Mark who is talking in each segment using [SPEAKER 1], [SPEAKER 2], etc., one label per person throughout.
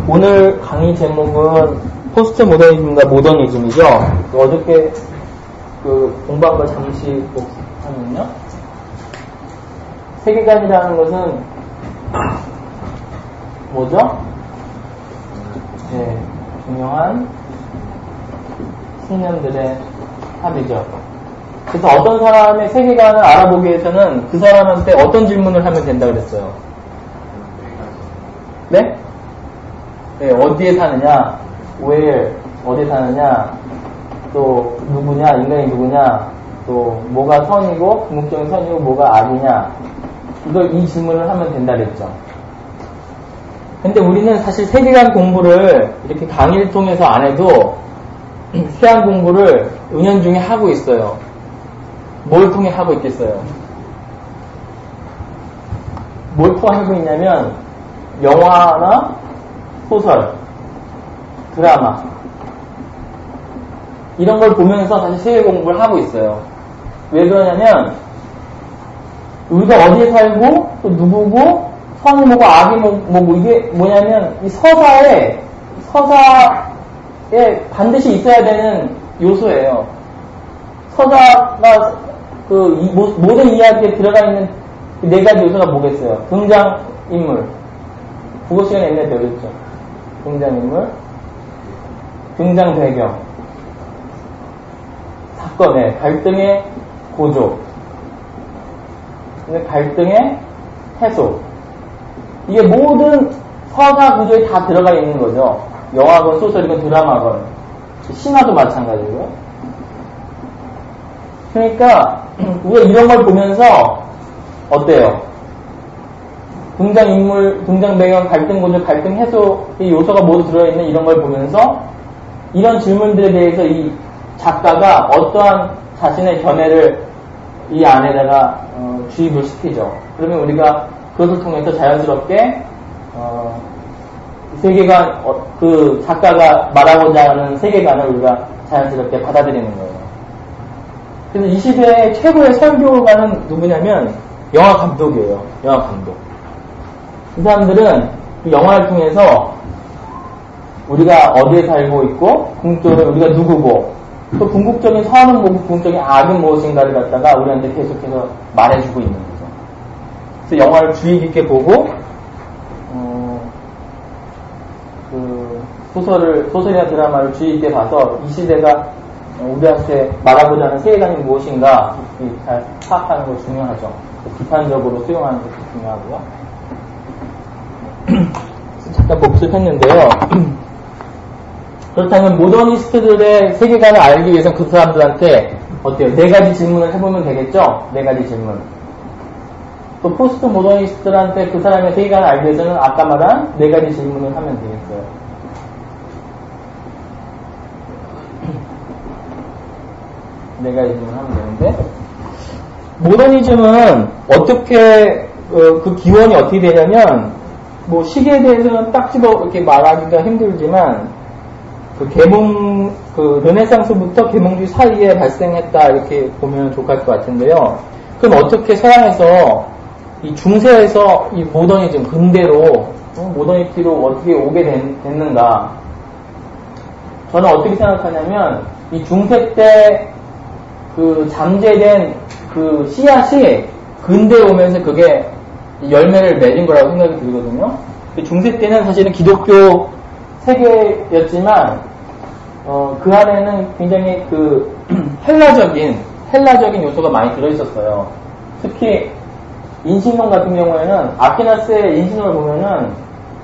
[SPEAKER 1] 오늘 강의 제목은 포스트 모더니즘과 모더니즘이죠. 어저께 공부한 걸 잠시 복습하면요. 세계관이라는 것은 뭐죠? 네, 중요한 신념들의 합이죠. 그래서 어떤 사람의 세계관을 알아보기 위해서는 그 사람한테 어떤 질문을 하면 된다 그랬어요? 네? 네, 어디에 사느냐, where, 어디에 사느냐, 또 누구냐, 인간이 누구냐, 또 뭐가 선이고, 궁극적인 선이고, 뭐가 악이냐, 이 질문을 하면 된다 그랬죠. 근데 우리는 사실 세계관 공부를 이렇게 강의를 통해서 안 해도 세계관 공부를 은연중에 하고 있어요. 뭘 통해 하고 있겠어요? 뭘 통해 하고 있냐면 영화나 소설, 드라마 이런 걸 보면서 사실 세계 공부를 하고 있어요. 왜 그러냐면 우리가 어디에 살고 또 누구고 선이 뭐고 악이 뭐고 이게 뭐냐면 이 서사에 반드시 있어야 되는 요소예요. 서사가 모든 이야기에 들어가 있는 네 가지 요소가 뭐겠어요? 등장인물. 국어 시간에 옛날에 배웠죠. 등장인물, 등장 배경, 사건의 갈등의 고조, 갈등의 해소. 이게 모든 서사 구조에 다 들어가 있는 거죠. 영화건 소설이건 드라마건 신화도 마찬가지고요. 그러니까 우리가 이런 걸 보면서 어때요? 등장인물, 등장배경, 갈등 구조, 갈등 해소의 요소가 모두 들어있는 이런 걸 보면서 이런 질문들에 대해서 이 작가가 어떠한 자신의 견해를 이 안에다가 주입을 시키죠. 그러면 우리가 그것을 통해서 자연스럽게 세계관, 그 작가가 말하고자 하는 세계관을 우리가 자연스럽게 받아들이는 거예요. 그래서 이 시대의 최고의 설교가는 누구냐면 영화 감독이에요. 영화 감독. 이 사람들은 그 영화를 통해서 우리가 어디에 살고 있고 궁극적으로 우리가 누구고 또 궁극적인 선은 뭐고 궁극적인 악은 무엇인가를 갖다가 우리한테 계속해서 말해주고 있는 거죠. 그래서 영화를 주의 깊게 보고 소설이나 드라마를 주의 깊게 봐서 이 시대가 우리한테 말하고자 하는 세계관이 무엇인가 잘 파악하는 거 중요하죠. 비판적으로 수용하는 것도 중요하고요. 잠깐 복습했는데요. 그렇다면 모더니스트들의 세계관을 알기 위해서는 그 사람들한테 어때요? 네 가지 질문을 해보면 되겠죠? 네 가지 질문. 또 포스트 모더니스트들한테 그 사람의 세계관을 알기 위해서는 아까 말한 네 가지 질문을 하면 되겠어요. 네 가지 질문을 하면 되는데 모더니즘은 어떻게 그 기원이 어떻게 되냐면 뭐 시기에 대해서는 딱 집어 이렇게 말하기가 힘들지만 그 르네상스부터 계몽주의 사이에 발생했다 이렇게 보면 좋을 것 같은데요. 그럼 어떻게 서양에서 이 중세에서 이 모더니즘 근대로 모더니티로 어떻게 오게 됐는가? 저는 어떻게 생각하냐면 이 중세 때 그 잠재된 그 씨앗이 근대에 오면서 그게 열매를 맺은 거라고 생각이 들거든요. 중세 때는 사실은 기독교 세계였지만 그 안에는 굉장히 그 헬라적인 요소가 많이 들어있었어요. 특히 인신론 같은 경우에는 아퀴나스의 인신론을 보면은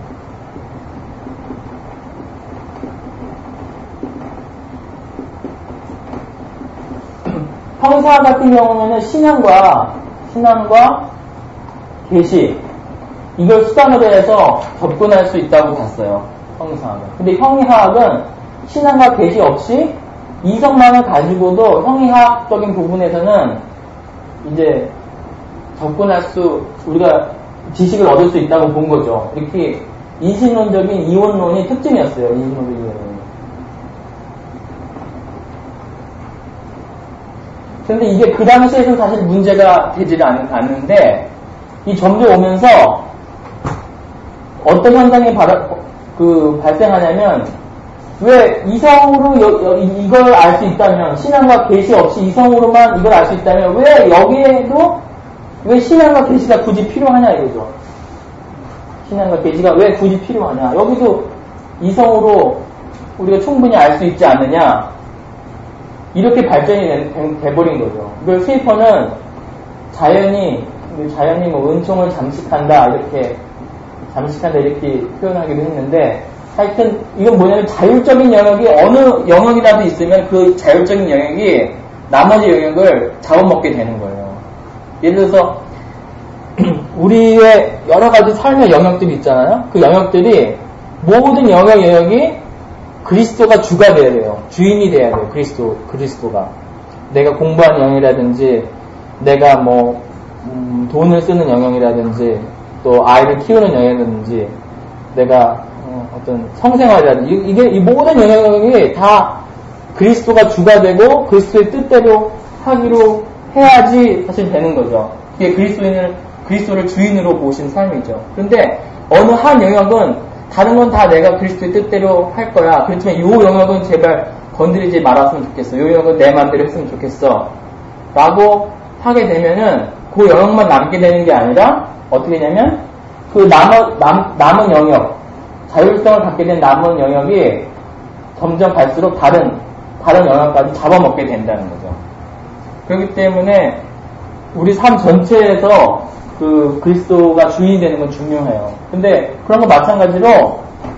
[SPEAKER 1] 형사 같은 경우에는 신앙과 계시 이걸 수단으로 해서 접근할 수 있다고 봤어요. 형이상학은. 근데 형이하학은 신앙과 계시 없이 이성만을 가지고도 형이학적인 부분에서는 이제 우리가 지식을 얻을 수 있다고 본 거죠. 이렇게 인신론적인 이원론이 특징이었어요. 인신론적 이원론이. 근데 이게 그 당시에는 사실 문제가 되지를 않는데 이 점점 오면서 어떤 현상이 발생하냐면, 왜 이성으로 이걸 알 수 있다면, 신앙과 계시 없이 이성으로만 이걸 알 수 있다면, 왜 여기에도 왜 신앙과 계시가 굳이 필요하냐 이거죠. 신앙과 계시가 왜 굳이 필요하냐. 여기도 이성으로 우리가 충분히 알 수 있지 않느냐. 이렇게 발전이 돼버린 거죠. 이걸 스위퍼는 자연히 뭐 은총을 잠식한다 이렇게 표현하기도 했는데, 하여튼 이건 뭐냐면 자율적인 영역이 어느 영역이라도 있으면 그 자율적인 영역이 나머지 영역을 잡아먹게 되는 거예요. 예를 들어서 우리의 여러 가지 삶의 영역들이 있잖아요. 그 영역들이 모든 영역이 그리스도가 주가 돼야 돼요. 주인이 돼야 돼요. 그리스도가. 내가 공부하는 영역이라든지, 내가 뭐 돈을 쓰는 영역이라든지, 또 아이를 키우는 영역이라든지, 내가 어떤 성생활이라든지, 이 모든 영역이 다 그리스도가 주가 되고 그리스도의 뜻대로 하기로 해야지 사실 되는 거죠. 이게 그리스도를 주인으로 보신 삶이죠. 그런데 어느 한 영역은 다른 건 다 내가 그리스도의 뜻대로 할 거야. 그렇지만 이 영역은 제발 건드리지 말았으면 좋겠어. 이 영역은 내 마음대로 했으면 좋겠어. 라고 하게 되면은 그 영역만 남게 되는 게 아니라 어떻게 되냐면 그 남은 영역, 자율성을 갖게 된 남은 영역이 점점 갈수록 다른 영역까지 잡아먹게 된다는 거죠. 그렇기 때문에 우리 삶 전체에서 그리스도가 주인이 되는 건 중요해요. 근데 그런 거 마찬가지로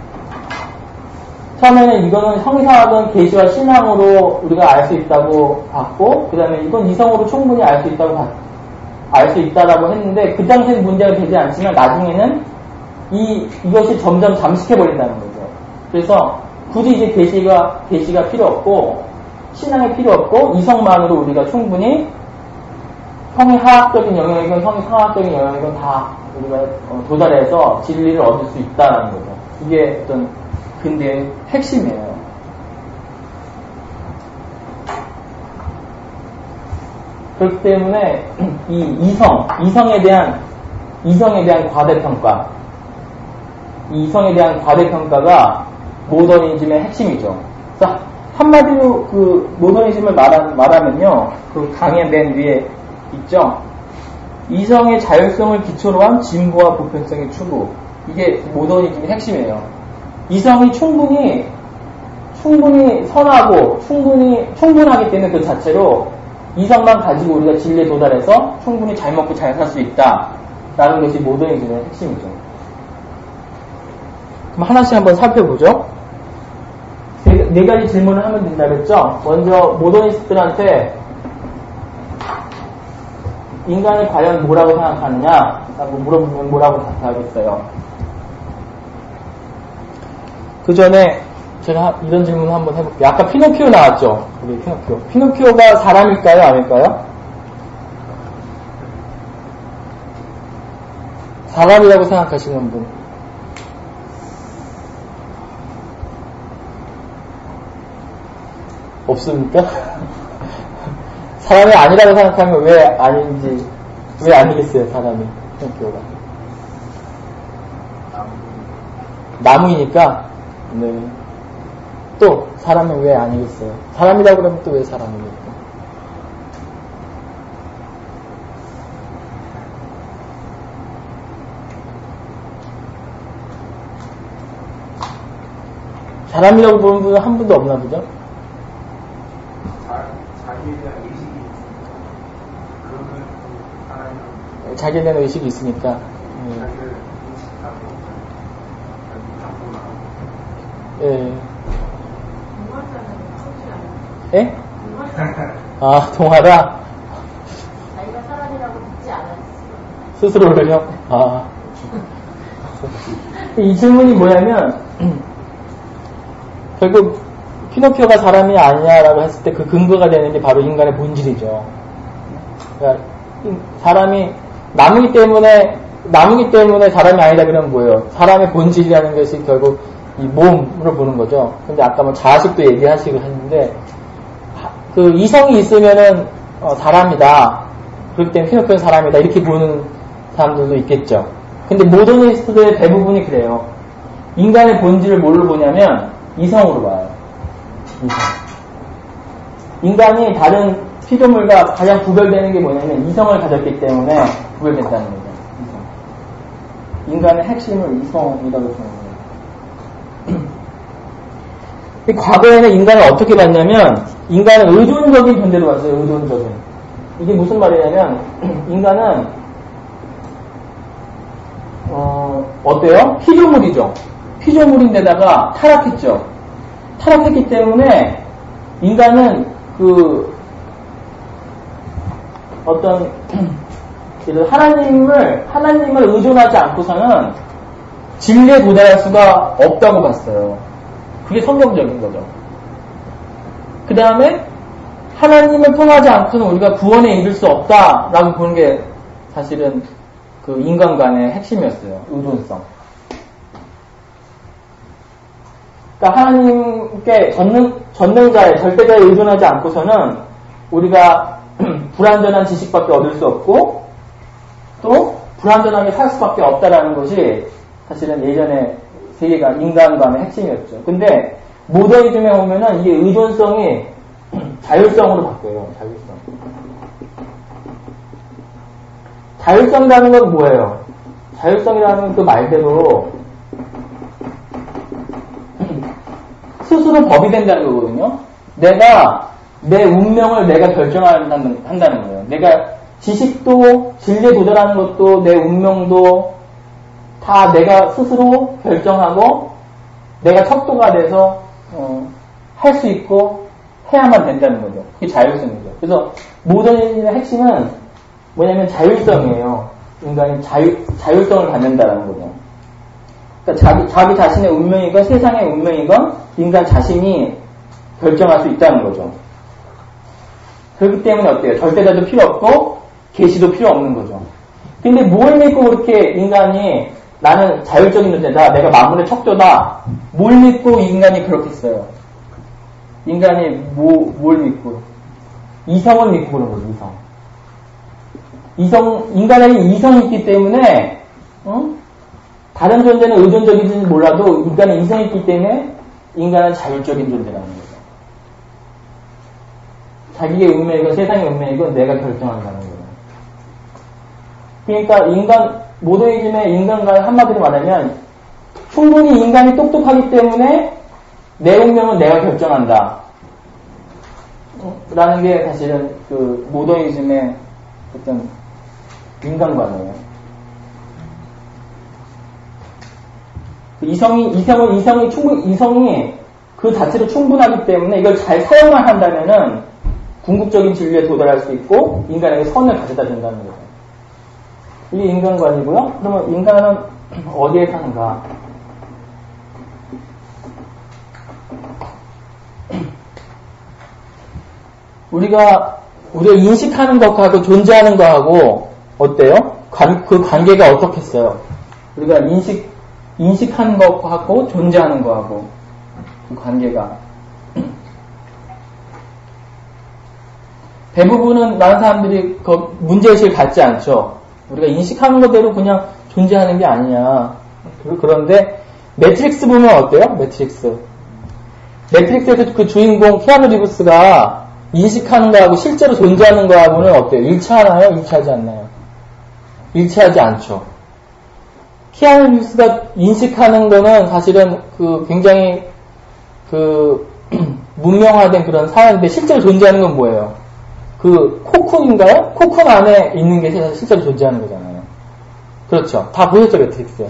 [SPEAKER 1] 처음에는 이거는 형상학은 계시와 신앙으로 우리가 알 수 있다고 봤고, 그 다음에 이건 이성으로 충분히 알 수 있다라고 했는데, 그 당시에는 문제가 되지 않지만 나중에는 이것이 점점 잠식해버린다는 거죠. 그래서 굳이 이제 계시가 필요 없고, 신앙이 필요 없고, 이성만으로 우리가 충분히 형이 하학적인 영역이건 형이 상학적인 영역이건 다 우리가 도달해서 진리를 얻을 수 있다는 거죠. 이게 어떤 근대의 핵심이에요. 그렇기 때문에 이 이성에 대한 과대평가, 이성에 대한 과대평가가 모더니즘의 핵심이죠. 그래서 한마디로 모더니즘을 말하면요, 강의 맨 위에 있죠. 이성의 자율성을 기초로 한 진보와 보편성의 추구. 이게 모더니즘의 핵심이에요. 이성이 충분히 선하고 충분하기 때문에 그 자체로 이성만 가지고 우리가 진리에 도달해서 충분히 잘 먹고 잘 살 수 있다라는 것이 모더니즘의 핵심이죠. 그럼 하나씩 한번 살펴보죠. 네 가지 질문을 하면 된다 그랬죠. 먼저 모더니스트들한테 인간이 과연 뭐라고 생각하느냐 라고 물어보면 뭐라고 답하겠어요. 그 전에 제가 이런 질문 한번 해볼게요. 아까 피노키오 나왔죠? 우리 피노키오가 사람일까요? 아닐까요? 사람이라고 생각하시는 분. 없습니까? 사람이 아니라고 생각하면 왜 아니겠어요, 사람이, 피노키오가. 나무이니까, 네. 또, 사람은 왜 아니겠어요? 사람이라고 그러면 또 왜 사람이겠어요? 사람이라고 보는 분은 한 분도 없나 보죠? 자기에 대한 의식이 있으니까. 예. 예? 아, 동화다?
[SPEAKER 2] 자기가 사람이라고 믿지 않았어.
[SPEAKER 1] 스스로를요? 아. 이 질문이 뭐냐면, 결국, 피노키오가 사람이 아니냐라고 했을 때 그 근거가 되는 게 바로 인간의 본질이죠. 그러니까, 사람이, 나무기 때문에 사람이 아니다 그러면 뭐예요? 사람의 본질이라는 것이 결국 이 몸으로 보는 거죠. 근데 아까 뭐 자아식도 얘기하시고 했는데, 그 이성이 있으면은 사람이다. 그렇기 때문에 피노키오는 사람이다. 이렇게 보는 사람들도 있겠죠. 근데 모더니스트들의 대부분이 그래요. 인간의 본질을 뭘로 보냐면 이성으로 봐요. 이성. 인간이 다른 피조물과 가장 구별되는 게 뭐냐면 이성을 가졌기 때문에 구별된다는 거죠. 이성. 인간의 핵심을 이성이라고 보는 거예요. 과거에는 인간을 어떻게 봤냐면 인간은 의존적인 존재로 봤어요. 의존적인. 이게 무슨 말이냐면 인간은 어때요? 피조물이죠. 피조물인데다가 타락했죠. 타락했기 때문에 인간은 어떤 하나님을 의존하지 않고서는 진리에 도달할 수가 없다고 봤어요. 그게 성경적인 거죠. 그 다음에 하나님을 통하지 않고는 우리가 구원에 이를 수 없다라고 보는 게 사실은 그 인간관의 핵심이었어요. 의존성. 그러니까 하나님께 전능자의 절대자에 의존하지 않고서는 우리가 불완전한 지식밖에 얻을 수 없고 또 불완전하게 살 수밖에 없다라는 것이 사실은 예전에 세계가 인간관의 핵심이었죠. 근데 모더니즘에 오면은 이게 의존성이 자율성으로 바뀌어요. 자율성. 자율성이라는 건 뭐예요? 자율성이라는 그 말대로 스스로 법이 된다는 거거든요. 내가 내 운명을 내가 결정한다는 거예요. 내가 지식도 진리에 도달하는 것도 내 운명도 다 내가 스스로 결정하고 내가 척도가 돼서 할 수 있고 해야만 된다는 거죠. 그게 자율성이죠. 그래서 모더니즘의 핵심은 뭐냐면 자율성이에요. 인간이 자율성을 갖는다는 거죠. 그러니까 자기 자신의 운명이건 세상의 운명이건 인간 자신이 결정할 수 있다는 거죠. 그렇기 때문에 어때요? 절대자도 필요 없고 계시도 필요 없는 거죠. 근데 뭘 믿고 그렇게 인간이 나는 자율적인 존재다, 내가 만물의 척도다, 뭘 믿고 인간이 그렇게 했어요? 인간이 뭘 믿고? 이성을 믿고 그런 거죠, 이성. 인간에게 이성이 있기 때문에, 다른 존재는 의존적인지 몰라도 인간은 이성이 있기 때문에 인간은 자율적인 존재라는 거죠. 자기의 운명이건 세상의 운명이건 내가 결정한다는 거예요. 그러니까 모더니즘의 인간과의 한마디로 말하면 충분히 인간이 똑똑하기 때문에 내 운명은 내가 결정한다. 라는 게 사실은 그 모더니즘의 어떤 인간관이에요. 이성이 그 자체로 충분하기 때문에 이걸 잘 사용만 한다면은 궁극적인 진리에 도달할 수 있고 인간에게 선을 가져다 준다는 거죠. 이게 인간관이고요. 그러면 인간은 어디에 사는가? 우리가 인식하는 것하고 존재하는 것하고 어때요? 그 관계가 어떻겠어요? 우리가 인식하는 것하고 존재하는 것하고 그 관계가 대부분은 많은 사람들이 그 문제의식을 갖지 않죠. 우리가 인식하는 것대로 그냥 존재하는 게 아니냐. 그런데 매트릭스 보면 어때요? 매트릭스에서 그 주인공 키아누 리브스가 인식하는 거하고 실제로 존재하는 거하고는 어때요? 일치하나요? 일치하지 않나요? 일치하지 않죠. 키아누 리브스가 인식하는 거는 사실은 굉장히 문명화된 그런 사회인데 실제로 존재하는 건 뭐예요? 코쿤인가요? 코쿤 안에 있는 게 실제로 존재하는 거잖아요. 그렇죠. 다 보셨죠, 매트릭스.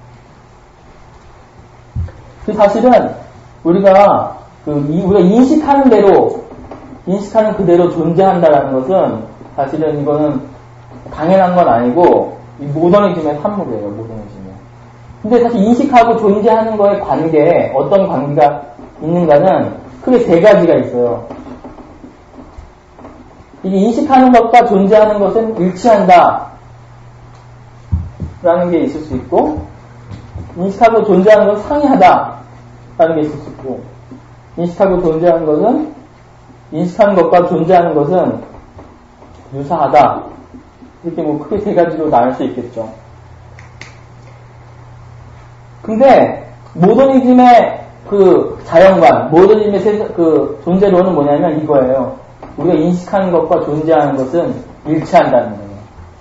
[SPEAKER 1] 사실은 우리가 인식하는 그대로 존재한다라는 것은 사실은 이거는 당연한 건 아니고 모더니즘의 산물이에요, 모더니즘의. 근데 사실 인식하고 존재하는 거의 관계에 어떤 관계가 있는가는 크게 세 가지가 있어요. 이게 인식하는 것과 존재하는 것은 일치한다 라는 게 있을 수 있고, 인식하고 존재하는 것은 상이하다 라는 게 있을 수 있고, 인식하고 존재하는 것은 인식하는 것과 존재하는 것은 유사하다. 이렇게 크게 세 가지로 나눌 수 있겠죠. 근데 모더니즘의 그 자연관, 모더니즘의 그 존재론은 뭐냐면 이거예요. 우리가 인식하는 것과 존재하는 것은 일치한다는 거예요.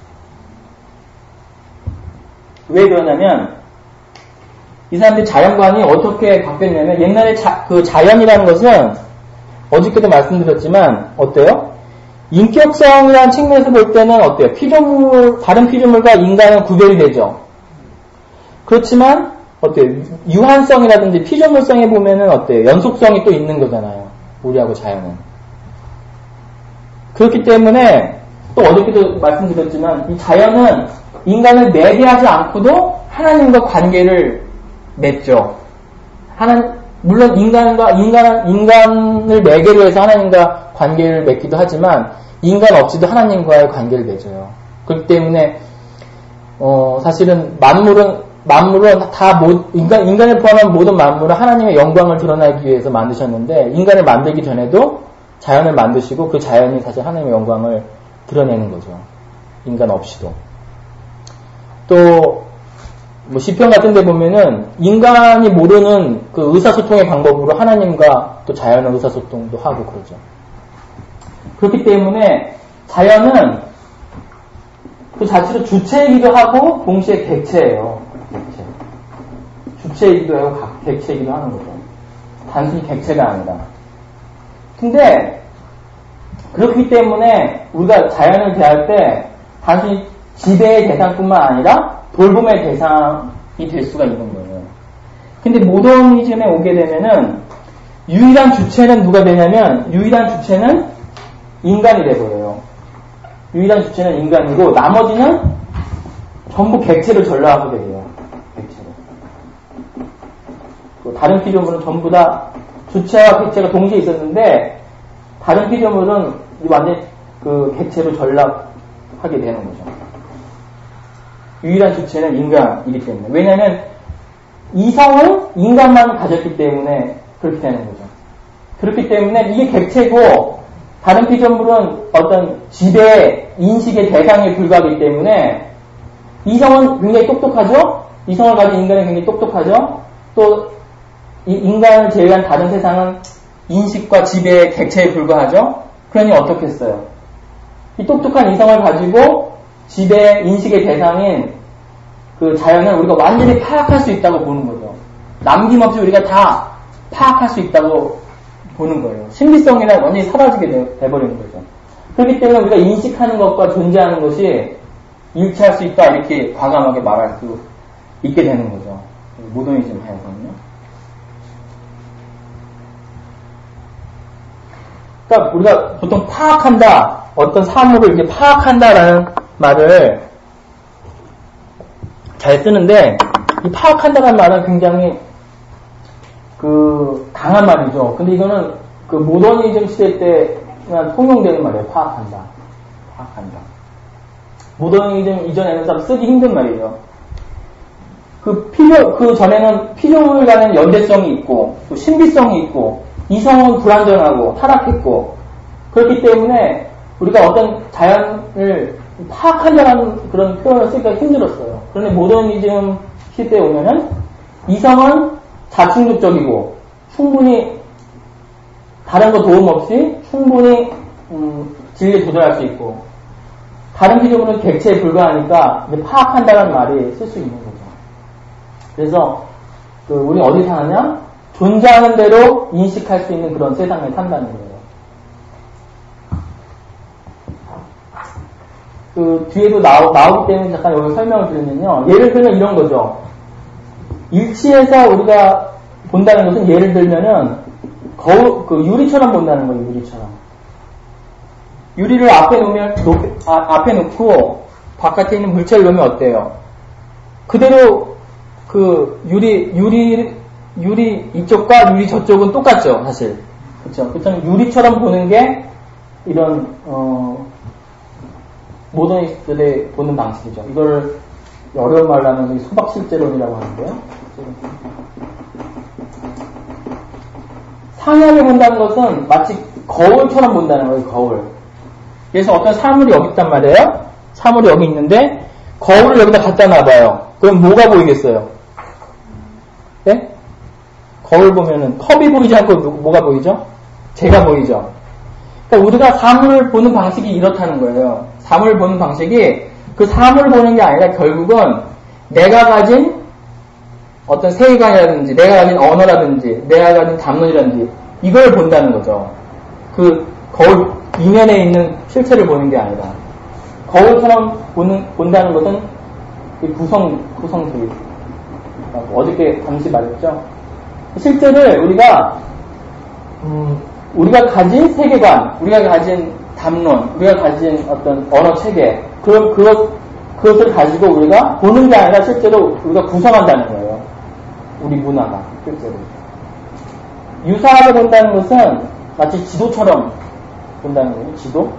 [SPEAKER 1] 왜 그러냐면 이 사람들이 자연관이 어떻게 바뀌었냐면 옛날에 그 자연이라는 것은 어저께도 말씀드렸지만 어때요? 인격성이라는 측면에서 볼 때는 어때요? 다른 피조물과 인간은 구별이 되죠. 그렇지만 어때요? 유한성이라든지 피조물성에 보면은 어때요? 연속성이 또 있는 거잖아요. 우리하고 자연은. 그렇기 때문에 또 어저께도 말씀드렸지만 이 자연은 인간을 매개하지 않고도 하나님과 관계를 맺죠. 물론 인간을 매개로 해서 하나님과 관계를 맺기도 하지만 인간 없이도 하나님과의 관계를 맺어요. 그렇기 때문에 사실은 만물은 다 인간을 포함한 모든 만물은 하나님의 영광을 드러나기 위해서 만드셨는데 인간을 만들기 전에도 자연을 만드시고 그 자연이 사실 하나님의 영광을 드러내는 거죠. 인간 없이도. 또 시편 같은 데 보면은 인간이 모르는 그 의사소통의 방법으로 하나님과 또 자연의 의사소통도 하고 그러죠. 그렇기 때문에 자연은 그 자체로 주체이기도 하고 동시에 객체예요. 객체. 주체이기도 하고 객체이기도 하는 거죠. 단순히 객체가 아니라. 근데 그렇기 때문에 우리가 자연을 대할 때 단순히 지배의 대상뿐만 아니라 돌봄의 대상이 될 수가 있는 거예요. 근데 모더니즘에 오게 되면은 유일한 주체는 누가 되냐면 유일한 주체는 인간이 돼버려요. 유일한 주체는 인간이고 나머지는 전부 객체를 전락하게 돼요. 객체로. 다른 피조물은 전부 다 주체와 객체가 동시에 있었는데 다른 피조물은 완전 그 객체로 전락하게 되는 거죠. 유일한 주체는 인간이기 때문에. 왜냐하면 이성은 인간만 가졌기 때문에 그렇게 되는 거죠. 그렇기 때문에 이게 객체고 다른 피조물은 어떤 지배, 인식의 대상에 불과하기 때문에 이성은 굉장히 똑똑하죠? 이성을 가진 인간은 굉장히 똑똑하죠? 또 이 인간을 제외한 다른 세상은 인식과 지배의 객체에 불과하죠? 그러니 어떻게 했어요? 이 똑똑한 이성을 가지고 지배, 인식의 대상인 그 자연을 우리가 완전히 파악할 수 있다고 보는 거죠. 남김없이 우리가 다 파악할 수 있다고 보는 거예요. 신비성이란 완전히 사라지게 돼버리는 거죠. 그렇기 때문에 우리가 인식하는 것과 존재하는 것이 일치할 수 있다 이렇게 과감하게 말할 수 있게 되는 거죠. 모더니즘 하에서는요. 그러니까 우리가 보통 파악한다, 어떤 사물을 이렇게 파악한다라는 말을 잘 쓰는데 이 파악한다라는 말은 굉장히 그 강한 말이죠. 근데 이거는 그 모더니즘 시대 때 그냥 통용되는 말이에요. 파악한다. 모더니즘 이전에는 참 쓰기 힘든 말이에요. 그 전에는 피조물 간의 연대성이 있고, 또 신비성이 있고, 이성은 불완전하고, 타락했고, 그렇기 때문에 우리가 어떤 자연을 파악한다는 그런 표현을 쓰기가 힘들었어요. 그런데 모더니즘 시대에 오면은 이성은 자충족적이고, 충분히 다른 거 도움 없이 충분히 진리에 도달할 수 있고, 다른 피조물은 객체에 불과하니까 파악한다는 말이 쓸 수 있는 거죠. 그래서 우리 어디 사느냐? 존재하는 대로 인식할 수 있는 그런 세상에 산다는 거예요. 뒤에도 나오기 때문에 잠깐 여기 설명을 드리면요. 예를 들면 이런 거죠. 일치해서 우리가 본다는 것은 예를 들면은 유리처럼 본다는 거예요. 유리처럼. 유리를 앞에 놓고 바깥에 있는 물체를 놓으면 어때요? 그대로 유리 이쪽과 유리 저쪽은 똑같죠, 사실. 그렇죠. 그렇다면 유리처럼 보는 게 이런 모더니스트들의 보는 방식이죠. 이걸 어려운 말로 하면 소박실제론이라고 하는데요. 상향을 본다는 것은 마치 거울처럼 본다는 거예요, 거울. 그래서 어떤 사물이 여기 있단 말이에요. 사물이 여기 있는데 거울을 여기다 갖다 놔봐요. 그럼 뭐가 보이겠어요? 네? 거울 보면은 컵이 보이지 않고 뭐가 보이죠? 제가 보이죠? 그러니까 우리가 사물을 보는 방식이 이렇다는 거예요. 사물을 보는 방식이 그 사물을 보는 게 아니라 결국은 내가 가진 어떤 세계관이라든지 내가 가진 언어라든지 내가 가진 담론이라든지 이걸 본다는 거죠. 그 거울 이면에 있는 실체를 보는 게 아니라 거울처럼 본다는 것은 구성주의. 어저께 잠시 말했죠. 실제를 우리가 가진 세계관, 우리가 가진 담론, 우리가 가진 어떤 언어 체계, 그것을 가지고 우리가 보는 게 아니라 실제로 우리가 구성한다는 거예요. 우리 문화가, 실제로. 유사하게 본다는 것은 마치 지도처럼 본다는 거예요. 지도.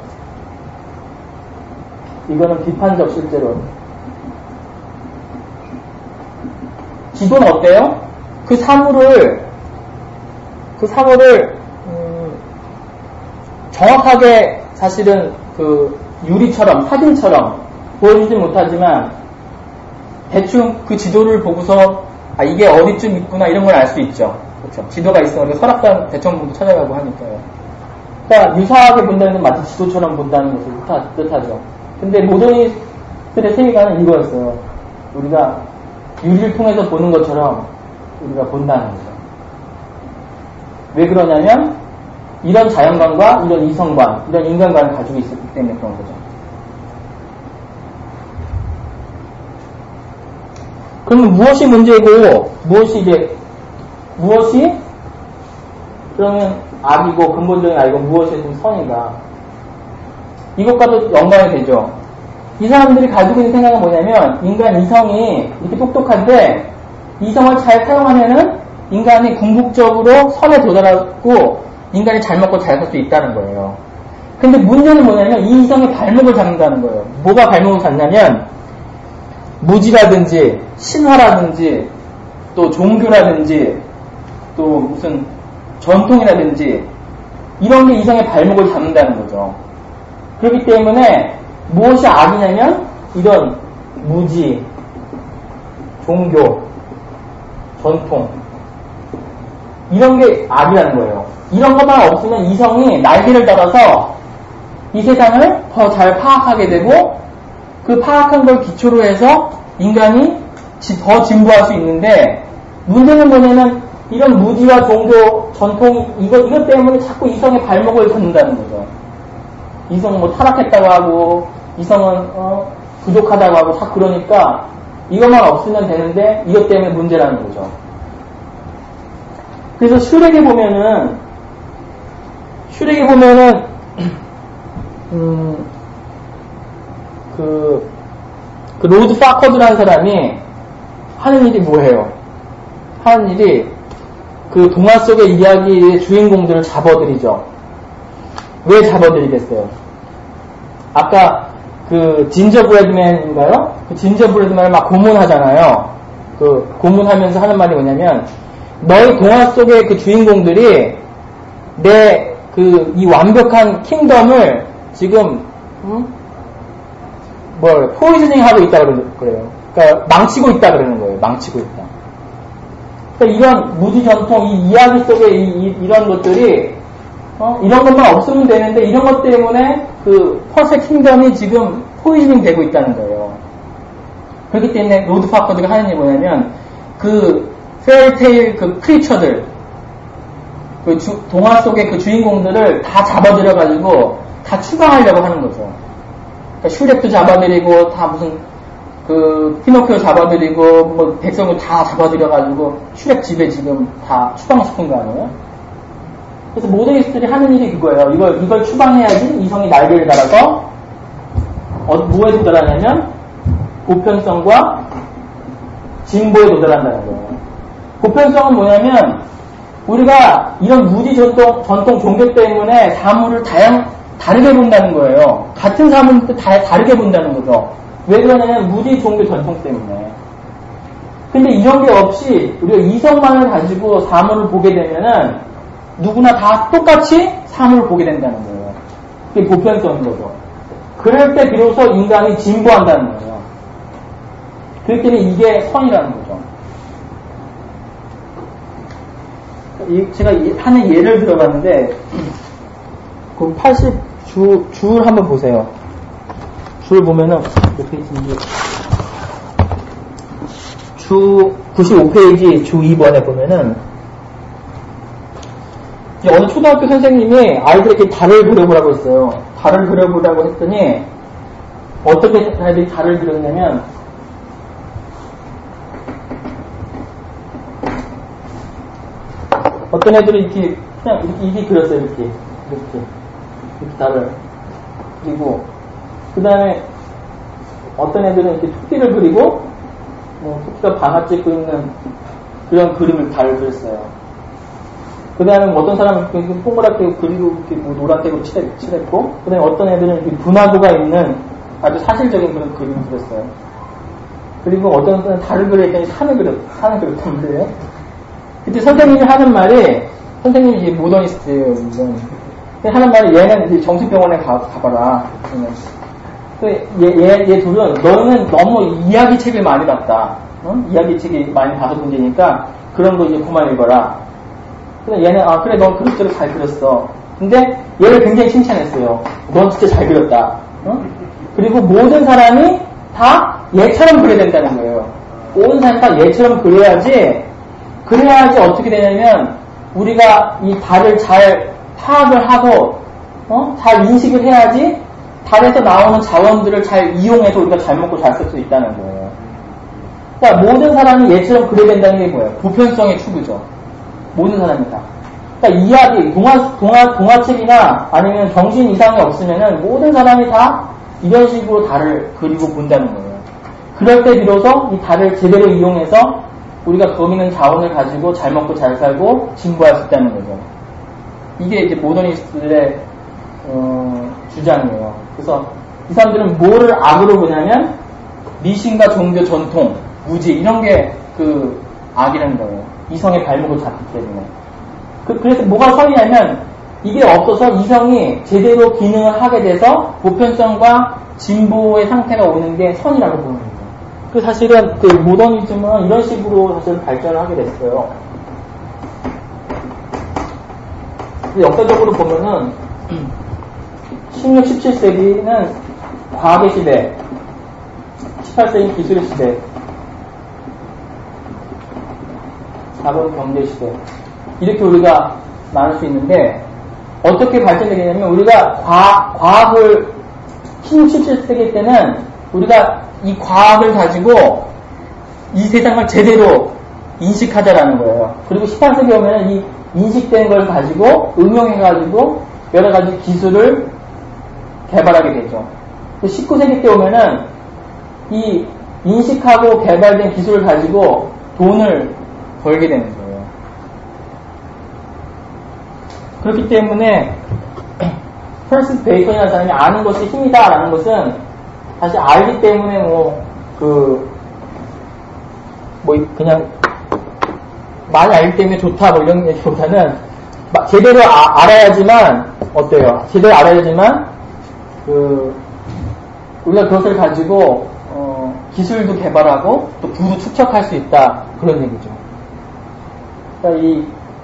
[SPEAKER 1] 이거는 비판적, 실제로. 지도는 어때요? 그 사물을 정확하게 사실은 그 유리처럼, 사진처럼 보여주지 못하지만 대충 그 지도를 보고서 이게 어디쯤 있구나 이런 걸 알 수 있죠. 그렇죠. 지도가 있어. 우리가 설악산 대청문도 찾아가고 하니까요. 그러니까 유사하게 본다는 건 마치 지도처럼 본다는 것을 뜻하죠. 근데 모더니스트의 세계관은 이거였어요. 우리가 유리를 통해서 보는 것처럼 우리가 본다는 거죠. 왜 그러냐면 이런 자연관과 이런 이성관, 이런 인간관을 가지고 있었기 때문에 그런 거죠. 그러면 무엇이 문제고 무엇이 그러면 악이고 근본적인 악이고 무엇이 좀 선이가 이것과도 연관이 되죠. 이 사람들이 가지고 있는 생각은 뭐냐면 인간 이성이 이렇게 똑똑한데 이성을 잘 사용하면은 인간이 궁극적으로 선에 도달하고 인간이 잘 먹고 잘 살 수 있다는 거예요. 근데 문제는 뭐냐면 이 이성의 발목을 잡는다는 거예요. 뭐가 발목을 잡냐면 무지라든지 신화라든지 또 종교라든지 또 무슨 전통이라든지 이런 게 이성의 발목을 잡는다는 거죠. 그렇기 때문에 무엇이 악이냐면 이런 무지, 종교, 전통 이런 게 악이라는 거예요. 이런 것만 없으면 이성이 날개를 달아서 이 세상을 더 잘 파악하게 되고 그 파악한 걸 기초로 해서 인간이 더 진보할 수 있는데 문제는 뭐냐면 이런 무지와 종교, 전통 이것 때문에 자꾸 이성의 발목을 잡는다는 거죠. 이성은 뭐 타락했다고 하고 이성은 부족하다고 하고 자꾸 그러니까 이것만 없으면 되는데 이것 때문에 문제라는 거죠. 그래서 슈렉에 보면은 그 로드 파커드라는 사람이 하는 일이 뭐예요? 하는 일이 그 동화 속의 이야기의 주인공들을 잡아들이죠. 왜 잡아들이겠어요? 아까 그 진저브레드맨인가요? 그 진저브레드맨을 막 고문하잖아요. 그 고문하면서 하는 말이 뭐냐면 너희 동화 속의 그 주인공들이 이 완벽한 킹덤을 지금 포이즈닝 하고 있다 그래요. 그러니까 망치고 있다 그러는 거예요. 망치고 있다. 그러니까 이런 무지 전통, 이 이야기 속에 이런 것들이 이런 것만 없으면 되는데 이런 것 때문에 그 퍼펙트 킹덤이 지금 포이즈닝 되고 있다는 거예요. 그렇기 때문에 로드 파커드가 하는 일이 뭐냐면 그 페어리테일 그 크리처들 그 동화 속의 그 주인공들을 다 잡아들여가지고 다 추방하려고 하는 거죠. 그러니까 슈렉도 잡아들이고 다 무슨 그 피노키오 잡아들이고 뭐 백성을 다 잡아들여가지고 슈렉 집에 지금 다 추방시킨 거 아니에요? 그래서 모더니스트들이 하는 일이 그거예요. 이걸 추방해야지 이성이 날개를 달아서 뭐에 도달하냐면 보편성과 진보에 도달한다는 거예요. 보편성은 뭐냐면 우리가 이런 무지 전통 종교 때문에 사물을 다르게 본다는 거예요. 같은 사물도 다르게 본다는 거죠. 왜 그러냐면 무지 종교 전통 때문에. 근데 이런 게 없이 우리가 이성만을 가지고 사물을 보게 되면은 누구나 다 똑같이 사물을 보게 된다는 거예요. 그게 보편성인 거죠. 그럴 때 비로소 인간이 진보한다는 거예요. 그렇기 때문에 이게 선이라는 거죠. 제가 하는 예를 들어봤는데, 그 줄 한번 보세요. 줄 보면은, 몇 페이지인지. 주 95페이지 주 2번에 보면은, 어느 초등학교 선생님이 아이들에게 달을 그려보라고 했어요. 달을 그려보라고 했더니, 어떻게 아이들이 달을 그렸냐면, 어떤 애들은 이렇게, 그냥 이렇게 그렸어요, 이렇게 달을. 그리고, 그 다음에, 어떤 애들은 이렇게 토끼를 그리고, 토끼가 방아 찍고 있는 그런 그림을 달을 그렸어요. 그 다음에 어떤 사람은 이렇게 동그랗게 그리고 이렇게 노란색으로 칠했고, 그 다음에 어떤 애들은 이렇게 분화구가 있는 아주 사실적인 그런 그림을 그렸어요. 그리고 어떤 애들은 달을 그렸더니 산을 그렸단 말이에요. 그때 선생님이 하는 말이, 선생님이 이제 모더니스트예요, 하는 말이, 얘는 이제 정신병원에 가봐라. 얘 둘은, 너는 너무 이야기책을 많이 봤다. 이야기책이 많이 봐서 문제니까, 그런 거 이제 그만 읽어라. 근데 얘는, 그래, 넌 그릇대로 잘 그렸어. 근데 얘를 굉장히 칭찬했어요. 넌 진짜 잘 그렸다. 그리고 모든 사람이 다 얘처럼 그려야 된다는 거예요. 모든 사람이 다 얘처럼 그려야지 어떻게 되냐면, 우리가 이 달을 잘 파악을 하고, 잘 인식을 해야지, 달에서 나오는 자원들을 잘 이용해서 우리가 잘 먹고 잘 살 수 있다는 거예요. 그러니까 모든 사람이 얘처럼 그려야 된다는 게 뭐예요? 보편성의 추구죠. 모든 사람이 다. 그러니까 이야기, 동화책이나 아니면 정신 이상이 없으면은 모든 사람이 다 이런 식으로 달을 그리고 본다는 거예요. 그럴 때 비로소 이 달을 제대로 이용해서 우리가 거기 있는 자원을 가지고 잘 먹고 잘 살고 진보할 수 있다는 거죠. 이게 이제 모더니스트들의 주장이에요. 그래서 이 사람들은 뭐를 악으로 보냐면 미신과 종교 전통, 무지 이런 게 그 악이라는 거예요. 이성의 발목을 잡기 때문에. 그래서 뭐가 성이냐면 이게 없어서 이성이 제대로 기능을 하게 돼서 보편성과 진보의 상태가 오는 게 선이라고 보는 거예요. 그 사실은 그 모더니즘은 이런 식으로 사실 발전을 하게 됐어요. 역사적으로 보면은 16, 17세기는 과학의 시대, 18세기 기술의 시대, 4번 경제 시대 이렇게 우리가 나눌 수 있는데 어떻게 발전되겠냐면 우리가 과학을 16, 17세기 때는 우리가 이 과학을 가지고 이 세상을 제대로 인식하자라는 거예요. 그리고 18세기 오면은 이 인식된 걸 가지고 응용해가지고 여러 가지 기술을 개발하게 되죠. 19세기 때 오면은 이 인식하고 개발된 기술을 가지고 돈을 벌게 되는 거예요. 그렇기 때문에 프란시스 베이컨이라는 사람이 아는 것이 힘이다라는 것은 사실 알기 때문에 그냥 많이 알기 때문에 좋다 뭐 이런 얘기보다는 제대로 알아야지만 어때요? 제대로 알아야지만 우리가 그것을 가지고 기술도 개발하고 또 부도 축적할 수 있다 그런 얘기죠. 그러니까 이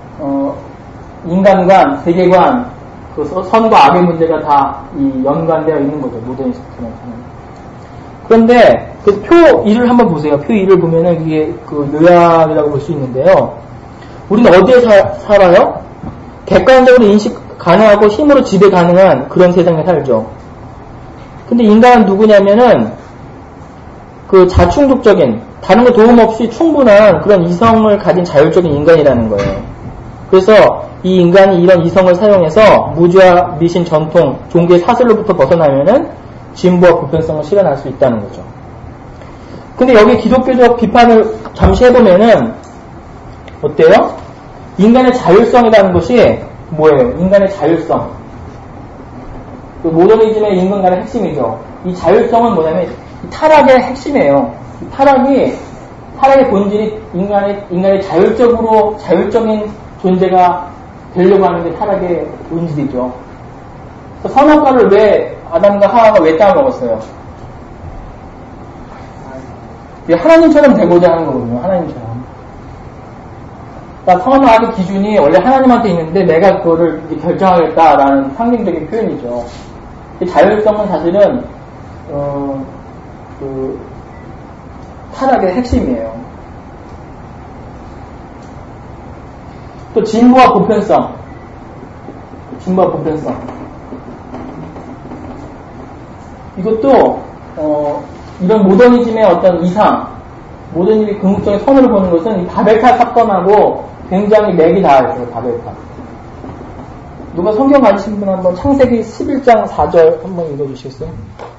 [SPEAKER 1] 인간관, 세계관, 그 선과 악의 문제가 다 이 연관되어 있는 거죠. 모더니스트는. 그런데 그 표 1을 한번 보세요. 표 1을 보면은 이게 그 요약이라고 볼 수 있는데요. 우리는 어디에 살아요? 객관적으로 인식 가능하고 힘으로 지배 가능한 그런 세상에 살죠. 근데 인간은 누구냐면은 그 자충족적인 다른 거 도움 없이 충분한 그런 이성을 가진 자율적인 인간이라는 거예요. 그래서 이 인간이 이런 이성을 사용해서 무지와 미신, 전통, 종교의 사슬로부터 벗어나면은 진보와 보편성을 실현할 수 있다는 거죠. 근데 여기 기독교적 비판을 잠시 해보면은 어때요? 인간의 자율성이라는 것이 뭐예요? 인간의 자율성. 그 모더니즘의 인간관의 핵심이죠. 이 자율성은 뭐냐면 타락의 핵심이에요. 타락의 본질이 인간의 자율적인 존재가 되려고 하는 게 타락의 본질이죠. 선악과를 왜 아담과 하와가 왜 따먹었어요? 하나님처럼 되고자 하는 거거든요. 하나님처럼. 그러니까 선악의 기준이 원래 하나님한테 있는데 내가 그거를 이제 결정하겠다라는 상징적인 표현이죠. 자율성은 사실은 그 타락의 핵심이에요. 또 진보와 보편성. 이것도 이런 모더니즘의 어떤 이상, 모더니즘의 궁극적인 선을 보는 것은 이 바벨탑 사건하고 굉장히 맥이 닿아있어요. 바벨탑. 누가 성경 가지신 분 한번 창세기 11장 4절 한번 읽어주시겠어요?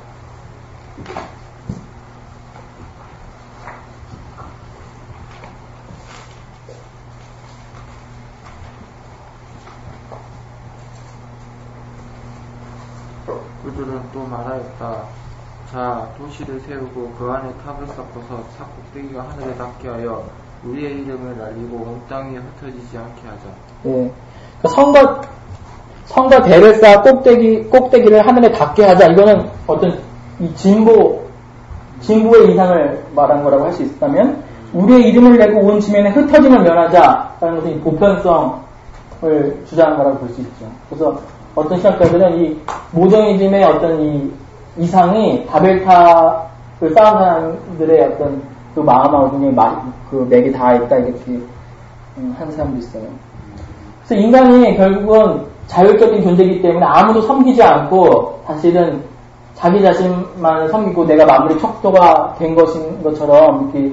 [SPEAKER 3] 그들은 또 말하였다. 자, 도시를 세우고 그 안에 탑을 쌓고서 탑 꼭대기가 하늘에 닿게 하여 우리의 이름을 날리고 온 땅 위에 흩어지지 않게 하자.
[SPEAKER 1] 예. 그러니까 성과 대를 쌓아 꼭대기를 하늘에 닿게 하자. 이거는 어떤 이 진보의 이상을 말한 거라고 할 수 있다면, 우리의 이름을 내고 온 지면에 흩어짐을 면하자라는 것은 이 보편성을 주장한 거라고 볼 수 있죠. 그래서 어떤 신학자들은 이 모더니즘의 어떤 이 이상이 바벨탑을 쌓은 사람들의 어떤 그 마음하고 굉장히 그 맥이 닿아있다, 이렇게 한 사람도 있어요. 그래서 인간이 결국은 자율적인 존재이기 때문에 아무도 섬기지 않고 사실은 자기 자신만 섬기고 내가 마무리 척도가 된 것인 것처럼 이렇게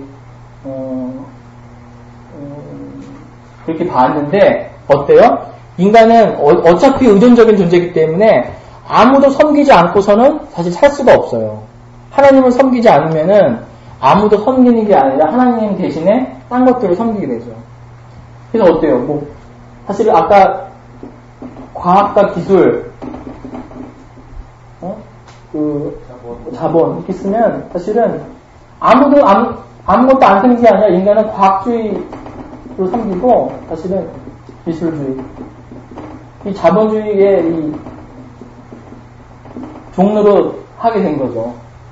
[SPEAKER 1] 그렇게 봤는데 어때요? 인간은 어차피 의존적인 존재이기 때문에 아무도 섬기지 않고서는 사실 살 수가 없어요. 하나님을 섬기지 않으면은 아무도 섬기는 게 아니라 하나님 대신에 딴 것들을 섬기게 되죠. 그래서 어때요? 사실 아까 과학과 기술, 자본 이렇게 쓰면 사실은 아무것도 안 섬기는 게 아니라 인간은 과학주의로 섬기고 사실은 기술주의, 이 자본주의의 이 종로로 하게 된 거죠.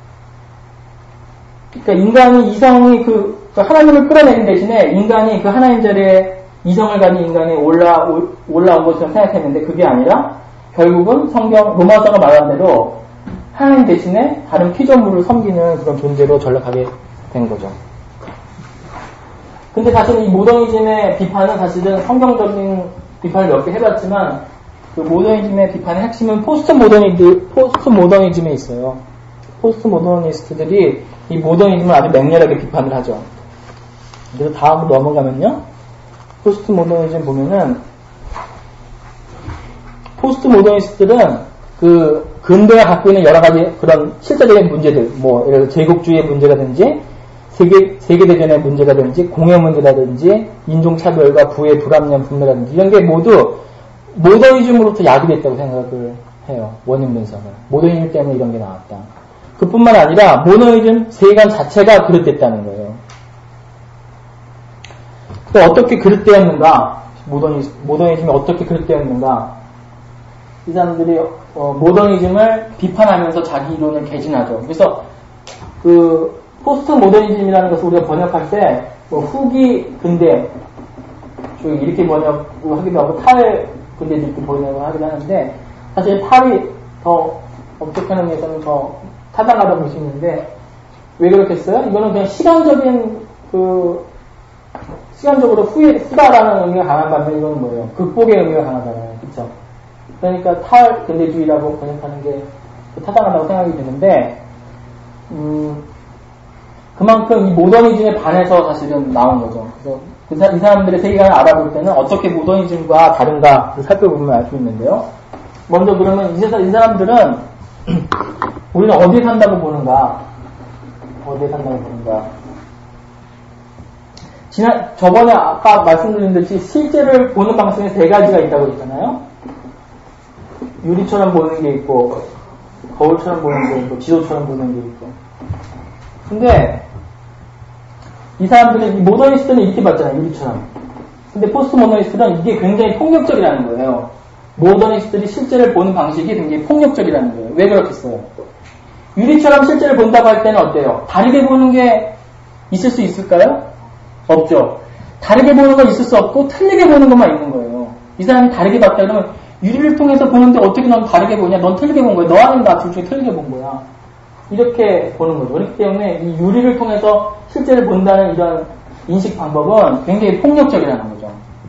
[SPEAKER 1] 그러니까 인간이 이성이 그 하나님을 끌어내는 대신에 인간이 그 하나님 자리에 이성을 가진 인간이 올라온 것처럼 생각했는데 그게 아니라 결국은 성경 로마서가 말한 대로 하나님 대신에 다른 피조물을 섬기는 그런 존재로 전락하게 된 거죠. 근데 사실 이 모더니즘의 비판은 사실은 성경적인 비판을 몇 개 해봤지만 그 모더니즘의 비판의 핵심은 포스트 모더니즘에 있어요. 포스트 모더니스트들이 이 모더니즘을 아주 맹렬하게 비판을 하죠. 그래서 다음으로 넘어가면요. 포스트 모더니즘 보면은 포스트 모더니스트들은 그 근대가 갖고 있는 여러 가지 그런 실제적인 문제들, 예를 들어 제국주의의 문제라든지 세계대전의 문제라든지 공의 문제라든지 인종차별과 부의 불합리한 분배라든지 이런 게 모두 모더니즘으로부터 야기됐다고 생각을 해요. 원인 분석을. 모더니즘 때문에 이런 게 나왔다. 그뿐만 아니라 모더니즘 세계관 자체가 그릇됐다는 거예요. 또 어떻게 그릇되었는가? 모더니즘이 어떻게 그릇되었는가? 이 사람들이 모더니즘을 비판하면서 자기 이론을 개진하죠. 그래서 그 포스트 모더니즘이라는 것을 우리가 번역할 때 후기 근대 이렇게 번역하기도 하고 탈 근대도 이렇게 번역하기도 하는데 사실 탈이 더 엄격한 의미에서는 더 타당하다고 볼 수 있는데 왜 그렇겠어요? 이거는 그냥 시간적으로 후다라는 의미가 강한 반면 이건 뭐예요? 극복의 의미가 강하잖아요. 그쵸? 그러니까 탈근대주의라고 번역하는 게 타당하다고 생각이 드는데, 그만큼 이 모더니즘에 반해서 사실은 나온 거죠. 그래서 이 사람들의 세계관을 알아볼 때는 어떻게 모더니즘과 다른가를 살펴보면 알 수 있는데요. 먼저 그러면 이 사람들은 우리는 어디에 산다고 보는가? 저번에 아까 말씀드린 듯이 실제를 보는 방식에 세 가지가 있다고 했잖아요. 유리처럼 보는 게 있고, 거울처럼 보는 게 있고, 지도처럼 보는 게 있고. 근데 이 사람들은 이 모더니스트는 이렇게 봤잖아요. 유리처럼. 근데 포스트 모더니스트는 이게 굉장히 폭력적이라는 거예요. 모더니스트들이 실제를 보는 방식이 굉장히 폭력적이라는 거예요. 왜 그렇겠어요? 유리처럼 실제를 본다고 할 때는 어때요? 다르게 보는 게 있을 수 있을까요? 없죠. 다르게 보는 건 있을 수 없고 틀리게 보는 것만 있는 거예요. 이 사람이 다르게 봤다 그러면 유리를 통해서 보는데 어떻게 넌 다르게 보냐? 넌 틀리게 본 거야. 너 아니면 나 둘 중에 틀리게 본 거야. 이렇게 보는 거죠. 그렇기 때문에 이 유리를 통해서 실제를 본다는 이런 인식 방법은 굉장히 폭력적이라는 거죠.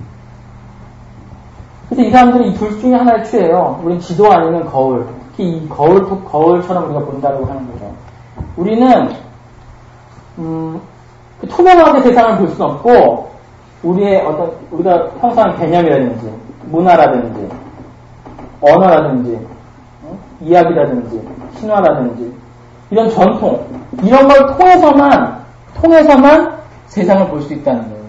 [SPEAKER 1] 그래서 이 사람들은 이 둘 중에 하나를 취해요. 우리는 지도 아니면 거울. 특히 이 거울처럼 우리가 본다고 하는 거죠. 우리는 투명하게 세상을 볼 수는 없고 우리의 우리가 형성한 개념이라든지 문화라든지 언어라든지 이야기라든지 신화라든지 이런 전통 이런 걸 통해서만 세상을 볼 수 있다는 거예요.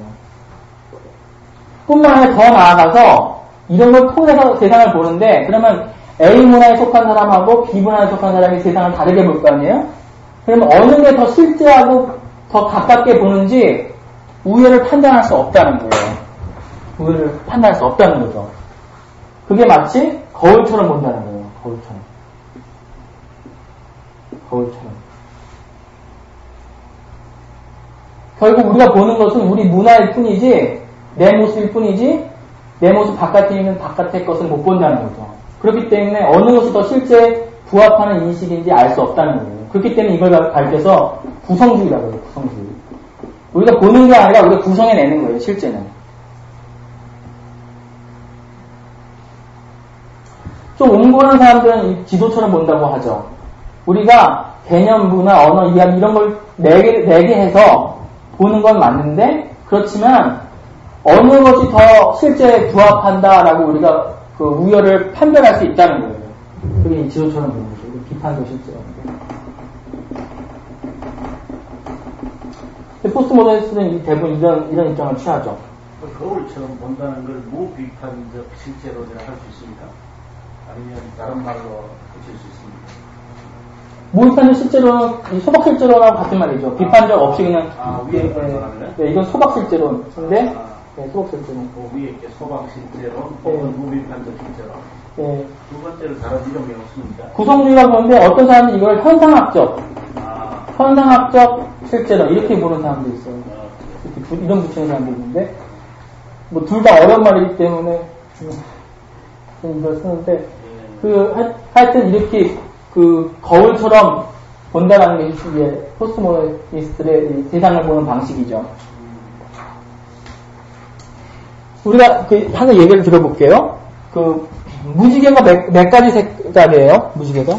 [SPEAKER 1] 뿐만 아니라 더 나아가서 이런 걸 통해서 세상을 보는데 그러면 A 문화에 속한 사람하고 B 문화에 속한 사람이 세상을 다르게 볼 거 아니에요? 그러면 어느 게 더 실제하고 더 가깝게 보는지 우열을 판단할 수 없다는 거예요. 우열을 판단할 수 없다는 거죠. 그게 마치 거울처럼 본다는 거예요. 거울처럼. 결국 우리가 보는 것은 우리 문화일 뿐이지 내 모습일 뿐이지 내 모습 바깥에 있는 바깥의 것을 못 본다는 거죠. 그렇기 때문에 어느 것이 더 실제 부합하는 인식인지 알 수 없다는 거예요. 그렇기 때문에 이걸 가르쳐서 구성주의라고 해요. 구성주의. 우리가 보는 게 아니라 우리가 구성해내는 거예요. 실제는. 좀 옹골한 사람들은 이 지도처럼 본다고 하죠. 우리가 개념, 문화, 언어, 이야기 이런 걸 내게 해서 보는 건 맞는데 그렇지만 어느 것이 더 실제에 부합한다라고 우리가 그 우열을 판별할 수 있다는 거예요. 그게 이 지도처럼 보는 거죠. 비판도 실제로. 포스트모더니스트는 대부분 이런 입장을 취하죠.
[SPEAKER 4] 거울처럼 본다는 걸 무비판적 실제로 할 수 있습니까? 아니면 다른 말로 붙일 수 있습니까?
[SPEAKER 1] 무비판적 실제로는 소박실제론하고 같은 말이죠. 비판적 없이 그냥
[SPEAKER 4] 위에
[SPEAKER 1] 네, 이건 소박실제론인데 네, 소박실제론.
[SPEAKER 4] 위에 이렇게 소박실제론 혹은 무비판적 실제론.
[SPEAKER 1] 네.
[SPEAKER 4] 두 번째로 다른 이름이 없습니다.
[SPEAKER 1] 구성주의라고 하는데 어떤 사람은 이걸 현상학적 실제론 이렇게 보는 사람도 있어요. 이런 붙이는 사람도 있는데 뭐 둘 다 어려운 말이기 때문에 이걸 쓰는데 하여튼 이렇게 그 거울처럼 본다라는 게 포스트모더니스트의 세상을 보는 방식이죠. 우리가 하나 얘기를 들어볼게요. 무지개가 몇 가지 색깔이에요? 무지개가?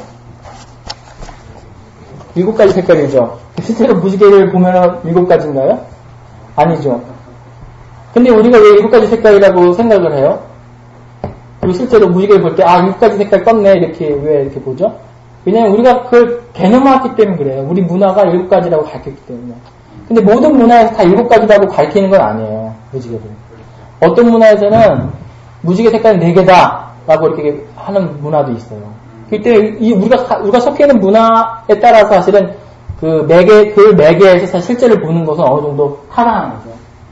[SPEAKER 1] 7가지 색깔이죠. 실제로 무지개를 보면 7가지인가요? 아니죠. 근데 우리가 왜 7가지 색깔이라고 생각을 해요? 그리고 실제로 무지개를 볼 때 7가지 색깔 떴네 왜 이렇게 보죠? 왜냐면 우리가 그걸 개념화했기 때문에 그래요. 우리 문화가 7가지라고 가르쳤기 때문에. 근데 모든 문화에서 다 7가지라고 가르치는 건 아니에요. 무지개를. 어떤 문화에서는 무지개 색깔이 4개다 라고 이렇게 하는 문화도 있어요. 그렇기 때문에 우리가 속해 있는 문화에 따라서 사실은 그 매개에서 사실 실제를 보는 것은 어느 정도 타당한 거죠.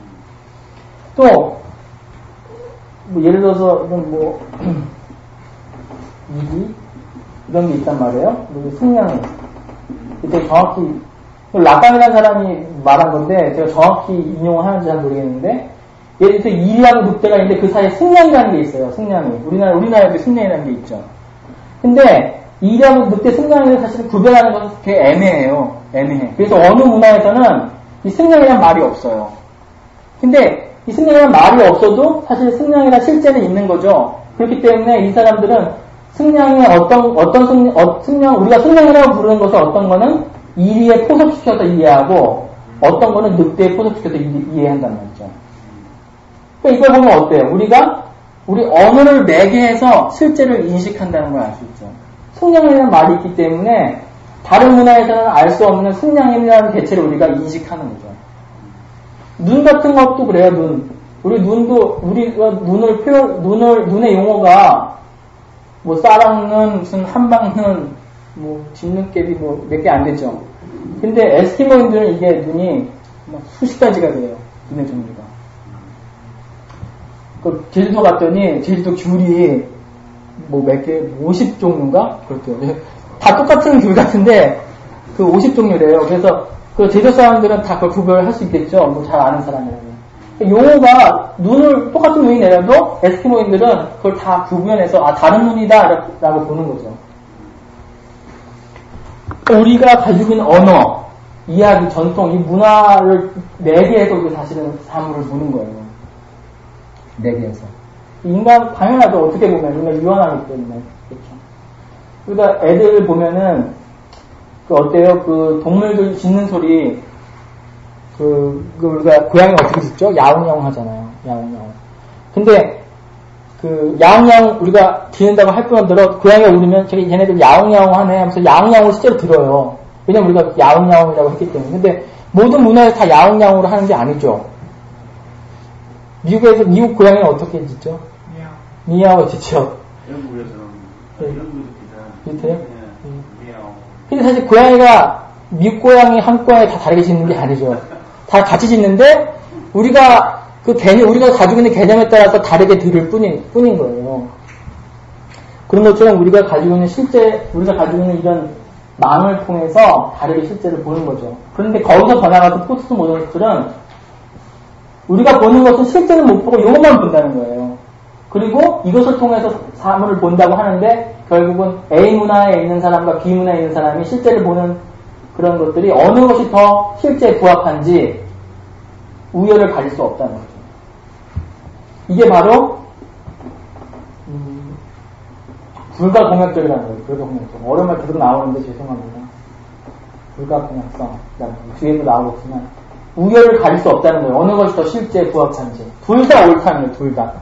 [SPEAKER 1] 또 예를 들어서 이기 이런 게 있단 말이에요. 승량이 이때 정확히 라kam이라는 사람이 말한 건데 제가 정확히 인용을 하는지 잘 모르겠는데 예를 들어서 일하고 늑대가 있는데 그 사이에 승량이라는 게 있어요. 승량이 우리나라에도 승량이라는 게 있죠. 근데 일하고 늑대 승량이를 사실 구별하는 것은 되게 애매해요. 애매해. 그래서 어느 문화에서는 이 승량이란 말이 없어요. 근데 이 승량이란 말이 없어도 사실 승량이란 실제는 있는 거죠. 그렇기 때문에 이 사람들은 승량의 승량, 우리가 승량이라고 부르는 것은 어떤 거는 이리에 포섭시켜서 이해하고 어떤 거는 늑대에 포섭시켜서 이해한다는 말이죠. 그러니까 이걸 보면 어때요? 우리 언어를 매개해서 실제를 인식한다는 걸 알 수 있죠. 승량이라는 말이 있기 때문에 다른 문화에서는 알 수 없는 승량이라는 개체를 우리가 인식하는 거죠. 눈 같은 것도 그래요. 우리가 눈의 용어가 쌀랑눈, 무슨 한방눈, 진눈깨비 몇 개 안 되죠. 근데 에스키모인들은 이게 눈이 수십 가지가 돼요. 눈의 종류가. 제주도 갔더니 제주도 귤이 몇 개, 50종류인가? 그렇대요. 다 똑같은 귤 같은데 50종류래요. 그래서 제주 사람들은 다 그걸 구별할 수 있겠죠. 잘 아는 사람이라면. 용어가 똑같은 눈이 내려도 에스키모인들은 그걸 다 구분해서 다른 눈이다 라고 보는 거죠. 우리가 가지고 있는 언어, 이야기, 전통, 이 문화를 매개해서 우리가 사실은 사물을 보는 거예요. 매개해서. 인간 당연하죠. 어떻게 보면 우리가 유한하기 때문에. 그렇죠. 그러니까 애들 보면은 어때요? 그 동물들 짖는 소리 우리가 고양이 어떻게 짖죠? 야옹야옹 하잖아요. 야옹야옹. 근데 야옹야옹 우리가 짖는다고 할 뿐더러 고양이가 울으면 걔네들 야옹야옹 하네 하면서 야옹야옹을 실제로 들어요. 왜냐면 우리가 야옹야옹이라고 했기 때문에. 근데 모든 문화에서 다 야옹야옹으로 하는 게 아니죠. 미국 고양이는 어떻게 짖죠? 미야오 짖죠.
[SPEAKER 4] 영국에서는
[SPEAKER 1] 비슷해요? 근데 사실 고양이가 미국 고양이 한국 고양이 다 다르게 짖는 게 아니죠. 다 같이 짖는데 우리가 우리가 가지고 있는 개념에 따라서 다르게 들을 뿐인 거예요. 그런 것처럼 우리가 가지고 있는 이런 망을 통해서 다르게 실제를 보는 거죠. 그런데 거기서 번화가서 포스트 모더니스트는 우리가 보는 것은 실제는 못 보고 이것만 본다는 거예요. 그리고 이것을 통해서 사물을 본다고 하는데 결국은 A 문화에 있는 사람과 B 문화에 있는 사람이 실제를 보는 그런 것들이 어느 것이 더 실제에 부합한지 우열을 가릴 수 없다는 거죠. 이게 바로 불가공약적이라는 거예요. 불가공약적. 어려운 말 계속 나오는데 죄송합니다. 불가공약성. 뒤에도 나오겠지만 우열을 가릴 수 없다는 거예요. 어느 것이 더 실제에 부합한지. 둘 다 옳다는 거예요. 둘 다.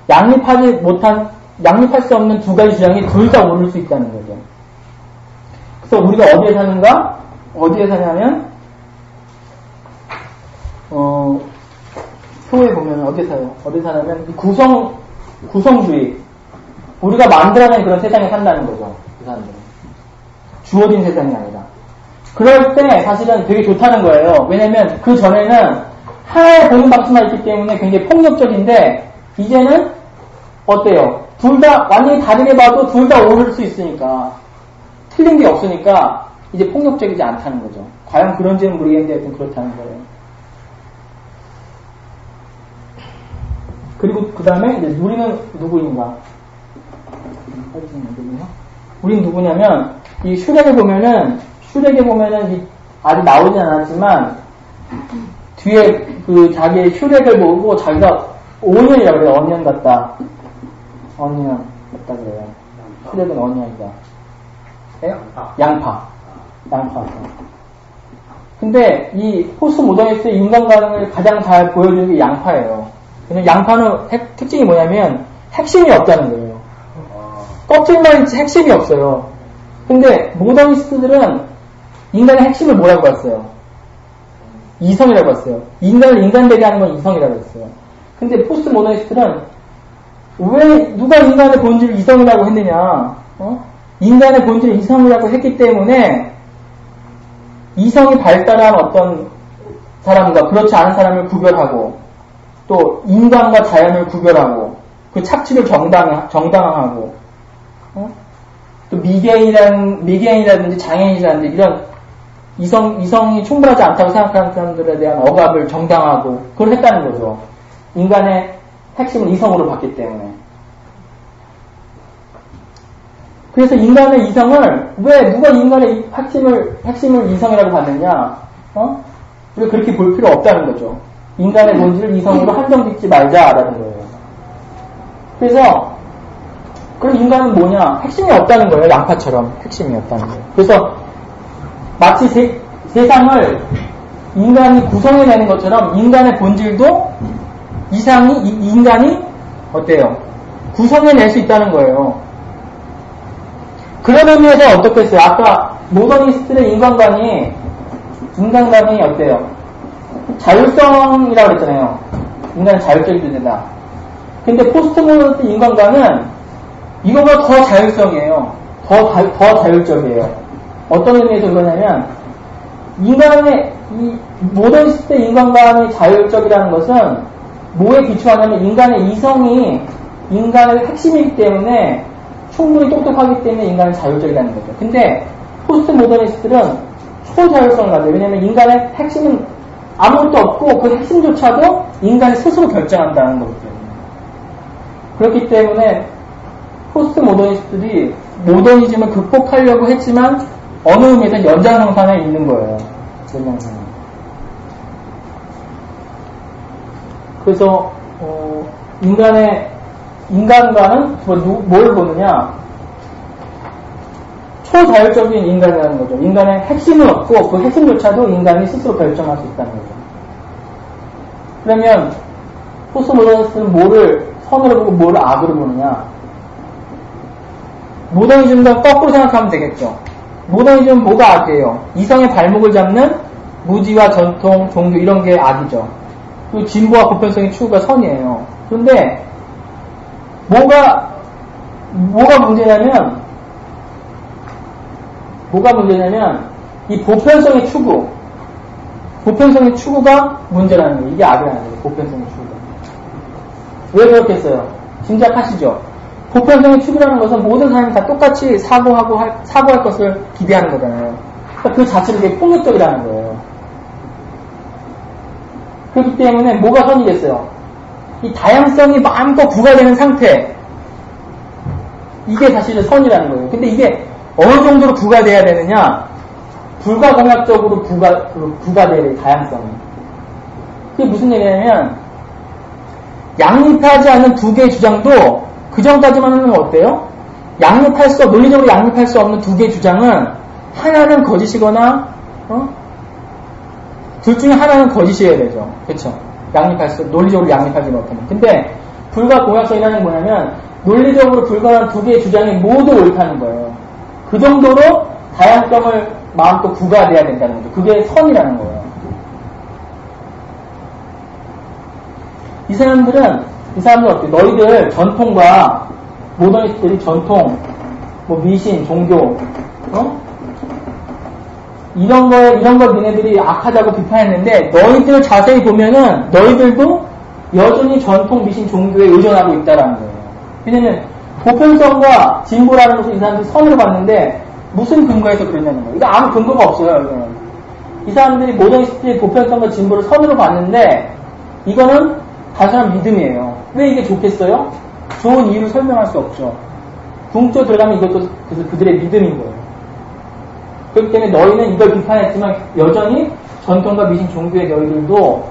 [SPEAKER 1] 양립할 수 없는 두 가지 주장이 둘 다 옳을 수 있다는 거죠. 그래서 우리가 어디에 사는가? 어디에 사냐면 표에 보면 어디에 사요? 어디에 사냐면 구성주의. 우리가 만들어낸 그런 세상에 산다는 거죠. 그 사람들은. 주어진 세상이 아니라. 그럴 때 사실은 되게 좋다는 거예요. 왜냐면 그 전에는 하나의 보는 방식만 있기 때문에 굉장히 폭력적인데 이제는 어때요? 둘 다 완전히 다르게 봐도 둘 다 옳을 수 있으니까 틀린 게 없으니까 이제 폭력적이지 않다는 거죠. 과연 그런지는 모르겠는데 하여튼 그렇다는 거예요. 그리고 그 다음에 이제 우리는 누구인가? 우린 누구냐면 이 슈렉에 보면은 아직 나오진 않았지만 뒤에 자기의 슈렉을 보고 자기가 오니언이라고 그래요. 어니언 같다 그래요. 슈렉은 어니언이다. 양파. 근데 이 포스트 모더니스트의 인간관을 가장 잘 보여주는 게 양파예요. 그냥 양파는 특징이 뭐냐면 핵심이 없다는 거예요. 껍질만 있지 핵심이 없어요. 근데 모더니스트들은 인간의 핵심을 뭐라고 했어요? 이성이라고 했어요. 인간을 인간되게 하는 건 이성이라고 했어요. 근데 포스트 모더니스트는 왜 누가 인간의 본질을 이성이라고 했느냐? 인간의 본질을 이성이라고 했기 때문에 이성이 발달한 어떤 사람과 그렇지 않은 사람을 구별하고 또 인간과 자연을 구별하고 그 착취를 정당화하고 또 미개인이라든지 장애인이라든지 이런 이성이 충분하지 않다고 생각하는 사람들에 대한 억압을 정당화하고 그걸 했다는 거죠. 인간의 핵심은 이성으로 봤기 때문에. 그래서 인간의 이성을 왜 누가 인간의 핵심을 이성이라고 봤느냐? 우리가 그렇게 볼 필요 없다는 거죠. 인간의 본질을 이성으로 한정짓지 말자라는 거예요. 그래서 그럼 인간은 뭐냐? 핵심이 없다는 거예요. 양파처럼 핵심이 없다는 거예요. 그래서 마치 세상을 인간이 구성해내는 것처럼 인간의 본질도 인간이 어때요? 구성해낼 수 있다는 거예요. 그런 의미에서 어떻겠어요? 아까 모더니스트의 인간관이 어때요? 자율성이라고 그랬잖아요. 인간은 자율적이 된다. 근데 포스트 모더니스트 인간관은 이거보다 더 자율성이에요. 더 자율적이에요. 어떤 의미에서 그러냐면 인간의 이 모더니스트 인간관이 자율적이라는 것은 뭐에 기초하냐면 인간의 이성이 인간의 핵심이기 때문에 충분히 똑똑하기 때문에 인간은 자율적이라는 거죠. 근데 포스트 모더니스트들은 초자율성을 가져요. 왜냐하면 인간의 핵심은 아무것도 없고 그 핵심조차도 인간이 스스로 결정한다는 거기 때문에. 그렇기 때문에 포스트 모더니스트들이 모더니즘을 극복하려고 했지만 어느 의미에서 연장선상에 있는 거예요. 연장선에. 그래서 인간과는 뭘 보느냐? 초자율적인 인간이라는 거죠. 인간의 핵심은 없고 그 핵심조차도 인간이 스스로 결정할 수 있다는 거죠. 그러면 포스트모더니스트는 뭐를 선으로 보고 뭐를 악으로 보느냐? 모더니즘과 거꾸로 생각하면 되겠죠. 모더니즘은 뭐가 악이에요? 이성의 발목을 잡는 무지와 전통, 종교 이런 게 악이죠. 그리고 진보와 보편성의 추구가 선이에요. 그런데 뭐가 문제냐면 이 보편성의 추구가 문제라는 거예요. 이게 악이라는 거예요. 보편성의 추구가. 왜 그렇겠어요? 짐작하시죠? 보편성의 추구라는 것은 모든 사람이 다 똑같이 사고할 것을 기대하는 거잖아요. 그러니까 그 자체로 되게 폭력적이라는 거예요. 그렇기 때문에 뭐가 선이겠어요? 이 다양성이 마음껏 부과되는 상태, 이게 사실은 선이라는 거예요. 근데 이게 어느 정도로 부과돼야 되느냐? 불가공약적으로 부과돼야 돼요, 다양성이. 그게 무슨 얘기냐면, 양립하지 않는 두 개의 주장도 그 전까지만 하면 어때요? 논리적으로 양립할 수 없는 두 개의 주장은 하나는 거짓이거나, 둘 중에 하나는 거짓이어야 되죠. 그렇죠? 논리적으로 양립하지 못하면. 근데 불가공약성이라는 게 뭐냐면, 논리적으로 불가한 두 개의 주장이 모두 옳다는 거예요. 그 정도로 다양성을 마음껏 부과돼야 된다는 거죠. 그게 선이라는 거예요. 이 사람들은 어때? 너희들 전통과 모더니스트들이 전통, 미신, 종교, 이런 걸 니네들이 악하다고 비판했는데 너희들 자세히 보면은 너희들도 여전히 전통, 미신, 종교에 의존하고 있다라는 거예요. 왜냐면 보편성과 진보라는 것을 이 사람들이 선으로 봤는데 무슨 근거에서 그러냐는 거예요. 이거 아무 근거가 없어요. 이거는. 이 사람들이 모더니스트의 보편성과 진보를 선으로 봤는데 이거는 단순한 믿음이에요. 왜 이게 좋겠어요? 좋은 이유를 설명할 수 없죠. 궁조 들어가면 이것도 그들의 믿음인 거예요. 그렇기 때문에 너희는 이걸 비판했지만 여전히 전통과 미신 종교의 너희들도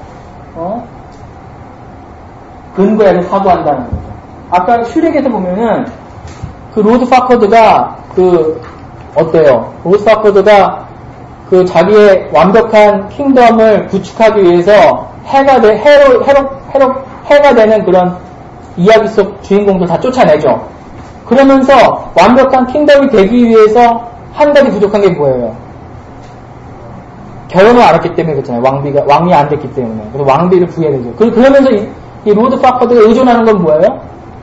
[SPEAKER 1] 근거에서 사고한다는 거죠. 아까 슈렉에서 보면은 그 로드 파커드가 어때요? 로드 파커드가 자기의 완벽한 킹덤을 구축하기 위해서 해가 되는 그런 이야기 속 주인공들 다 쫓아내죠. 그러면서 완벽한 킹덤이 되기 위해서 한 가지 부족한 게 뭐예요? 결혼을 안 했기 때문에 그렇잖아요. 왕이 안 됐기 때문에. 그래서 왕비를 부여되죠. 그러면서 이 로드 파커드가 의존하는 건 뭐예요?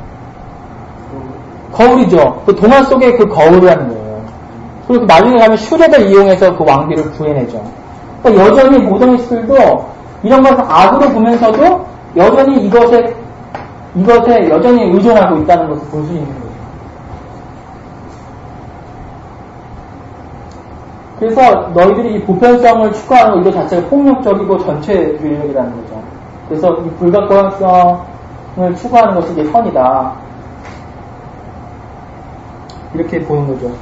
[SPEAKER 1] 거울이죠. 그 동화 속의 그 거울이라는 거예요. 그리고 나중에 가면 슈렉을 이용해서 그 왕비를 구해내죠. 그러니까 여전히 모더니스트들도 이런 것을 악으로 보면서도 여전히 이것에 여전히 의존하고 있다는 것을 볼 수 있는 거죠. 그래서 너희들이 이 보편성을 추구하는 거 이거 자체가 폭력적이고 전체주의적이라는 거죠. 그래서 이 불가공약성을 추구하는 것이 이게 선이다. 이렇게 보는 거죠.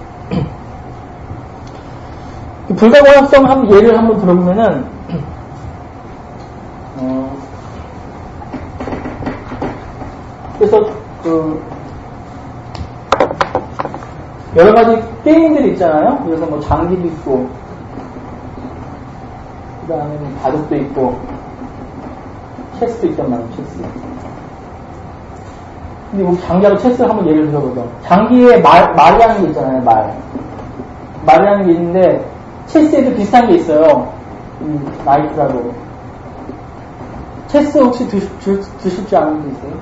[SPEAKER 1] 불가공약성 예를 한번 들어보면은 그래서 여러 가지 게임들이 있잖아요. 그래서 장기도 있고, 그 다음에 바둑도 있고, 체스도 있단 말이에요. 체스. 근데 장기하고 체스를 한번 예를 들어보죠. 장기에 말이라는 게 있잖아요. 말이라는 게 있는데 체스에도 비슷한 게 있어요. 나이트라고. 체스 혹시 드실 줄 아는 분 있어요?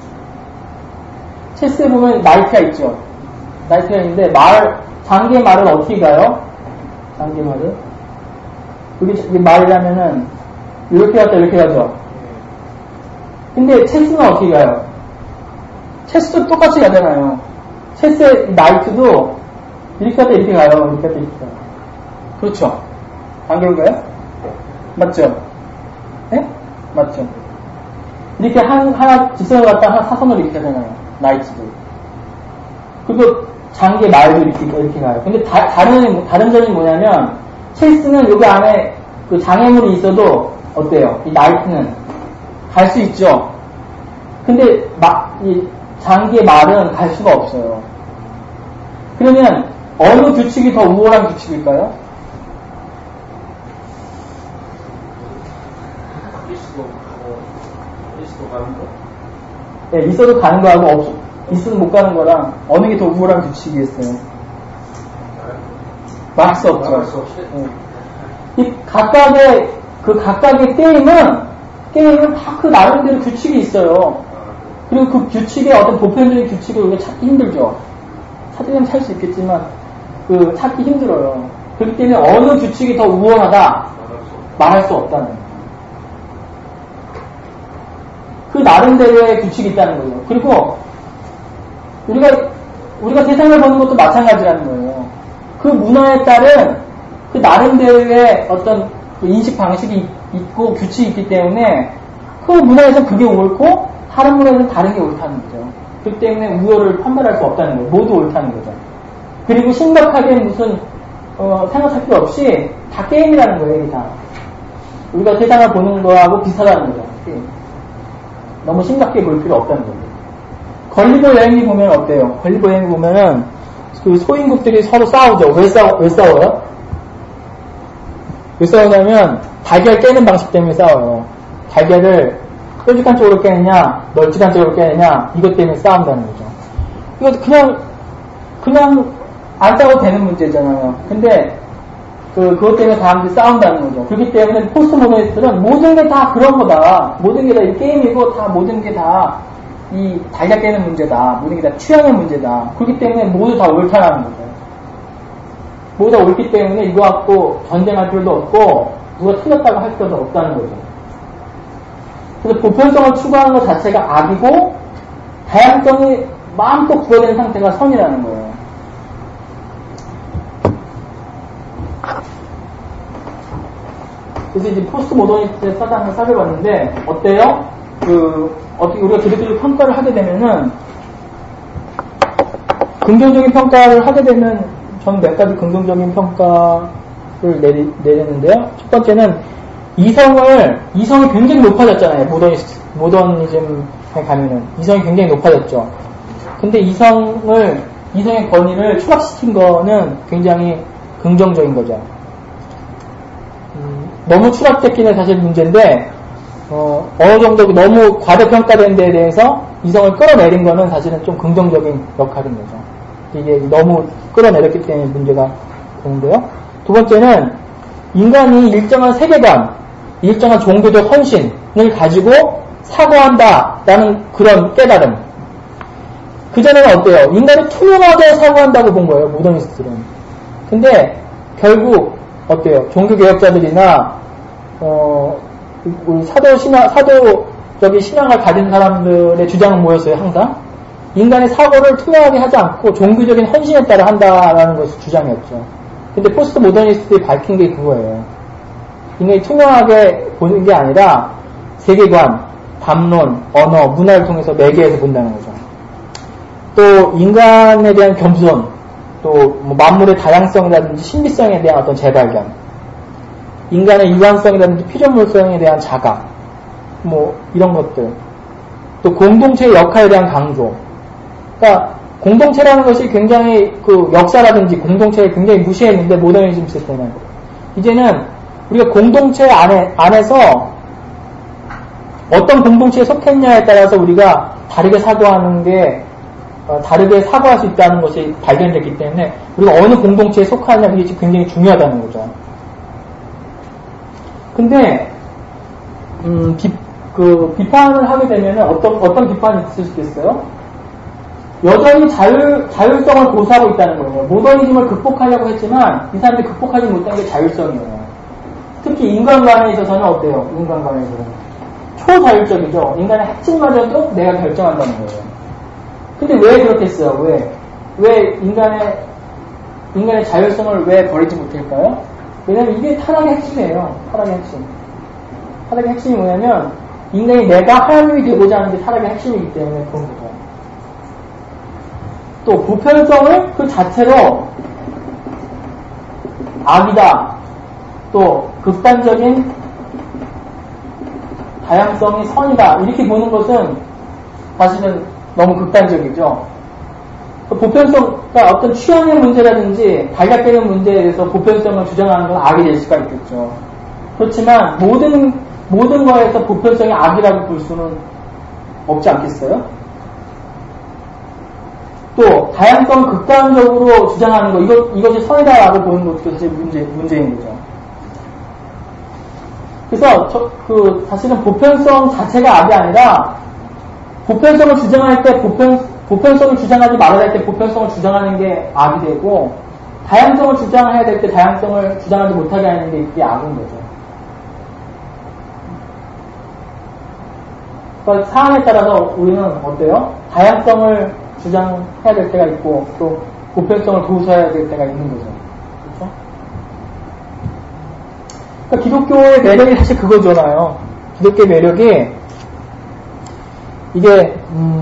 [SPEAKER 1] 체스에 보면 나이트가 있죠. 나이트가 있는데 장기의 말을 어떻게 가요? 장기의 말을 이게 말이라면은 이렇게 갔다 이렇게 가죠. 근데 체스는 어떻게 가요? 체스도 똑같이 가잖아요. 체스의 나이트도 이렇게 갔다 이렇게 가요. 이렇게 갔다 이렇게 가요. 그렇죠? 안 그런가요? 맞죠? 맞죠? 이렇게 하나 직선을 갖다 하나 사선으로 이렇게 하잖아요. 나이츠도. 그리고 장기의 말도 이렇게 가요. 근데 다른 점이 뭐냐면, 체스는 여기 안에 그 장애물이 있어도 어때요? 이 나이트는 갈 수 있죠? 근데 이 장기의 말은 갈 수가 없어요. 그러면 어느 규칙이 더 우월한 규칙일까요?
[SPEAKER 4] 있어도 가는 거?
[SPEAKER 1] 네, 있어도 가는 거하고 있어도 못 가는 거랑 어느 게 더 우월한 규칙이겠어요? 말할 수 없죠.
[SPEAKER 4] 말할 수 없이.
[SPEAKER 1] 이 각각의 게임은 다 그 나름대로 규칙이 있어요. 그리고 그 규칙의 어떤 보편적인 규칙을 우리가 찾기 힘들죠. 찾으면 찾을 수 있겠지만, 찾기 힘들어요. 그렇기 때문에 어느 규칙이 더 우월하다? 말할 수 없다는 거예요. 그 나름대로의 규칙이 있다는 거예요. 그리고 우리가 세상을 보는 것도 마찬가지라는 거예요. 그 문화에 따른 그 나름대로의 어떤 그 인식 방식이 있고 규칙이 있기 때문에 그 문화에서는 그게 옳고 다른 문화에서는 다른 게 옳다는 거죠. 그렇기 때문에 우열을 판별할 수 없다는 거예요. 모두 옳다는 거죠. 그리고 심각하게 무슨 생각할 필요 없이 다 게임이라는 거예요. 이게 다. 우리가 세상을 보는 거하고 비슷하다는 거죠. 게임. 너무 심각하게 볼 필요 없다는 거죠. 걸리버 여행이 보면 어때요? 걸리버 여행이 보면은 그 소인국들이 서로 싸우죠. 왜 싸워요? 왜 싸우냐면 달걀 깨는 방식 때문에 싸워요. 달걀을 뾰족한 쪽으로 깨느냐 널찍한 쪽으로 깨느냐 이것 때문에 싸운다는 거죠. 이거 그냥 안 싸워도 되는 문제잖아요. 근데 그것 때문에 사람들이 싸운다는 거죠. 그렇기 때문에 포스트 모더니스트는 모든 게 다 그런 거다. 모든 게 다 이 게임이고 다 모든 게 다 이 달걀 깨는 문제다. 모든 게 다 취향의 문제다. 그렇기 때문에 모두 다 옳다라는 거죠. 모두 다 옳기 때문에 이거 갖고 전쟁할 필요도 없고 누가 틀렸다고 할 필요도 없다는 거죠. 그래서 보편성을 추구하는 것 자체가 악이고 다양성이 마음껏 부여된 상태가 선이라는 거예요. 그래서 이제 포스트 모더니스트의 사상을 살펴봤는데 어때요? 어떻게 우리가 그들을 평가를 하게 되면은 긍정적인 평가를 하게 되면 저는 몇 가지 긍정적인 평가를 내렸는데요. 첫 번째는 이성이 굉장히 높아졌잖아요. 모더니즘에 가면은 이성이 굉장히 높아졌죠. 근데 이성의 권위를 추락시킨 거는 굉장히 긍정적인 거죠. 너무 추락됐기는 사실 문제인데 어느 정도 너무 과대평가된 데에 대해서 이성을 끌어내린 거는 사실은 좀 긍정적인 역할인 거죠. 이게 너무 끌어내렸기 때문에 문제가 되는데요. 두 번째는 인간이 일정한 세계관, 일정한 종교적 헌신을 가지고 사고한다라는 그런 깨달음. 그전에는 어때요? 인간이 투명하게 사고한다고 본 거예요, 모더니스트들은. 근데 결국 어때요? 종교개혁자들이나 사도적인 신앙을 가진 사람들의 주장은 뭐였어요? 항상 인간의 사고를 투명하게 하지 않고 종교적인 헌신에 따라 한다라는 것이 주장이었죠. 근데 포스트 모더니스트들이 밝힌 게 그거예요. 인간이 투명하게 보는 게 아니라 세계관, 담론, 언어, 문화를 통해서 매개해서 본다는 거죠. 또 인간에 대한 겸손, 또 만물의 다양성이라든지 신비성에 대한 어떤 재발견, 인간의 유한성이라든지 피조물성에 대한 자각, 이런 것들, 또 공동체의 역할에 대한 강조. 그러니까 공동체라는 것이 굉장히 그 역사라든지 공동체를 굉장히 무시했는데 모더니즘 있을 때는 이제는 우리가 공동체 안에서 어떤 공동체에 속했냐에 따라서 우리가 다르게 사고하는 게 다르게 사고할 수 있다는 것이 발견됐기 때문에 우리가 어느 공동체에 속하느냐 이게 굉장히 중요하다는 거죠. 근데 비판을 하게 되면 어떤 비판이 있을 수 있겠어요? 여전히 자율성을 고수하고 있다는 거예요. 모더니즘을 극복하려고 했지만 이 사람들이 극복하지 못한 게 자율성이에요. 특히 인간관에 있어서는 어때요? 인간관에서는 초자율적이죠. 인간의 핵심마저도 내가 결정한다는 거예요. 근데 왜 그렇겠어요? 왜 인간의 자율성을 왜 버리지 못할까요? 왜냐면 이게 타락의 핵심이에요. 타락의 핵심이 뭐냐면 인간이 내가 하나님이 되고자 하는 게 타락의 핵심이기 때문에 그런 거죠. 또 보편성을 그 자체로 악이다. 또 극단적인 다양성이 선이다. 이렇게 보는 것은 사실은 너무 극단적이죠. 보편성과 어떤 취향의 문제라든지 발각되는 문제에 대해서 보편성을 주장하는 건 악이 될 수가 있겠죠. 그렇지만 모든 거에서 보편성이 악이라고 볼 수는 없지 않겠어요? 또 다양성 극단적으로 주장하는 거 이것이 선이다라고 보는 것도 사실 문제인 거죠. 그래서 사실은 보편성 자체가 악이 아니라 보편성을 주장할 때 보편성을 주장하지 말아야 할 때 보편성을 주장하는 게 악이 되고 다양성을 주장해야 될 때 다양성을 주장하지 못하게 하는 게 그게 악인 거죠. 그러니까 사안에 따라서 우리는 어때요? 다양성을 주장해야 될 때가 있고 또 보편성을 도우셔야 될 때가 있는 거죠. 그렇죠? 그러니까 기독교의 매력이 사실 그거잖아요. 기독교의 매력이 이게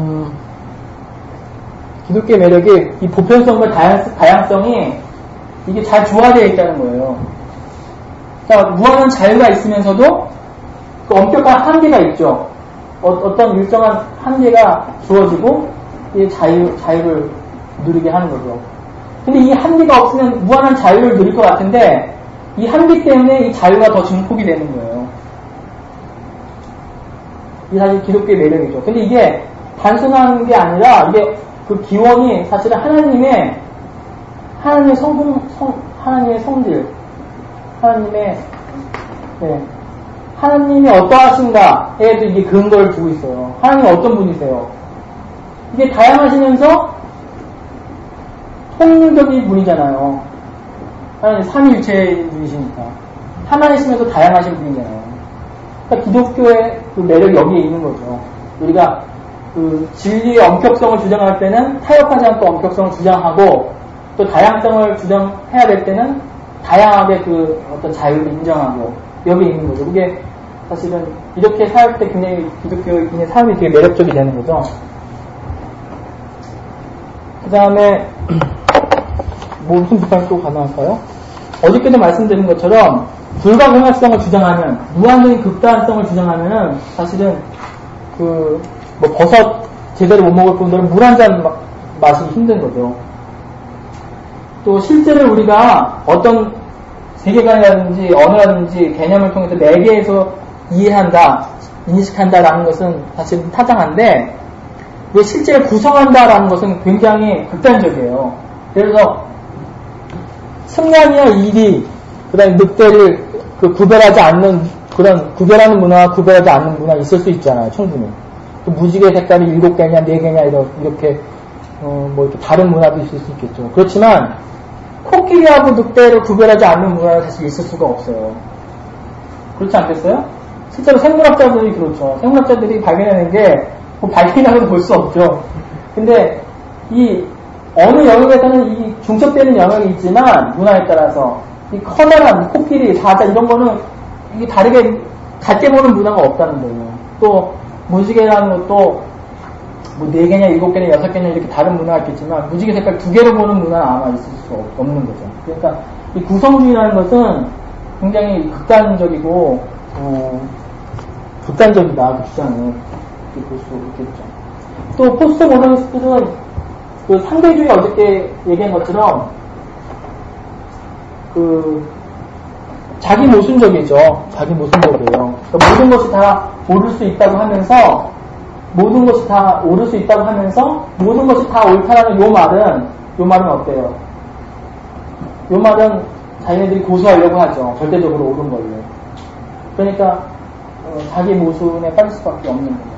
[SPEAKER 1] 기독교의 매력이 이 보편성과 다양성이 이게 잘 조화되어 있다는 거예요. 그러니까 무한한 자유가 있으면서도 그 엄격한 한계가 있죠. 어떤 일정한 한계가 주어지고 이 자유를 누리게 하는 거죠. 근데 이 한계가 없으면 무한한 자유를 누릴 것 같은데 이 한계 때문에 이 자유가 더 증폭이 되는 거예요. 이게 사실 기독교의 매력이죠. 근데 이게 단순한 게 아니라 이게 그 기원이 사실은 하나님의 하나님의 성질, 하나님이 어떠하신가에도 이게 근거를 두고 있어요. 하나님은 어떤 분이세요? 이게 다양하시면서 통일적인 분이잖아요. 하나님 삼위일체인 분이시니까. 하나이시면서 다양하신 분이잖아요. 그러니까 기독교의 그 매력이 여기에 있는 거죠. 우리가 그 진리의 엄격성을 주장할 때는 타협하지 않고 엄격성을 주장하고 또 다양성을 주장해야 될 때는 다양하게 그 어떤 자유를 인정하고 여기에 있는 거죠. 그게 사실은 이렇게 살 때 굉장히 기독교인의 삶이 되게 매력적이 되는 거죠. 그 다음에 무슨 비판이 또 가능할까요? 어저께도 말씀드린 것처럼 불가공약성을 주장하면 무한적인 극단성을 주장하면은 사실은 버섯 제대로 못 먹을 분들은 물 한 잔 마시기 힘든 거죠. 또 실제로 우리가 어떤 세계관이라든지 언어라든지 개념을 통해서 네 개에서 이해한다, 인식한다라는 것은 사실 타당한데 왜 실제로 구성한다라는 것은 굉장히 극단적이에요. 그래서 승관이나 이리, 그 다음에 늑대를 구별하지 않는 그런 구별하는 문화와 구별하지 않는 문화 있을 수 있잖아요. 충분히. 또 무지개 색깔이 7개냐 4개냐 이렇게 이렇게 다른 문화도 있을 수 있겠죠. 그렇지만 코끼리하고 늑대를 구별하지 않는 문화가 사실 있을 수가 없어요. 그렇지 않겠어요? 실제로 생물학자들이 그렇죠. 생물학자들이 발견하는 게 발견이라고도 볼 수 없죠. 근데 이 어느 영역에서는 이 중첩되는 영역이 있지만 문화에 따라서 이 커다란 코끼리, 사자 이런 거는 이게 다르게 같게 보는 문화가 없다는 거예요. 또 무지개라는 것도 뭐 4개냐 7개냐 6개냐 이렇게 다른 문화가 있겠지만 무지개 색깔 2개로 보는 문화는 아마 있을 수 없는 거죠. 그러니까 이 구성주의라는 것은 굉장히 극단적이고 극단적이다 그 주장을 이렇게 볼 수 있겠죠. 또 포스트 모더니스트들은 그 상대주의 어저께 얘기한 것처럼 자기 모순적이죠. 자기 모순적이에요. 그러니까 모든 것이 다 옳을 수 있다고 하면서 모든 것이 다 옳을 수 있다고 하면서 모든 것이 다 옳다라는 요 말은 어때요? 요 말은 자기네들이 고수하려고 하죠. 절대적으로 옳은 걸로. 그러니까 자기 모순에 빠질 수밖에 없는 거죠.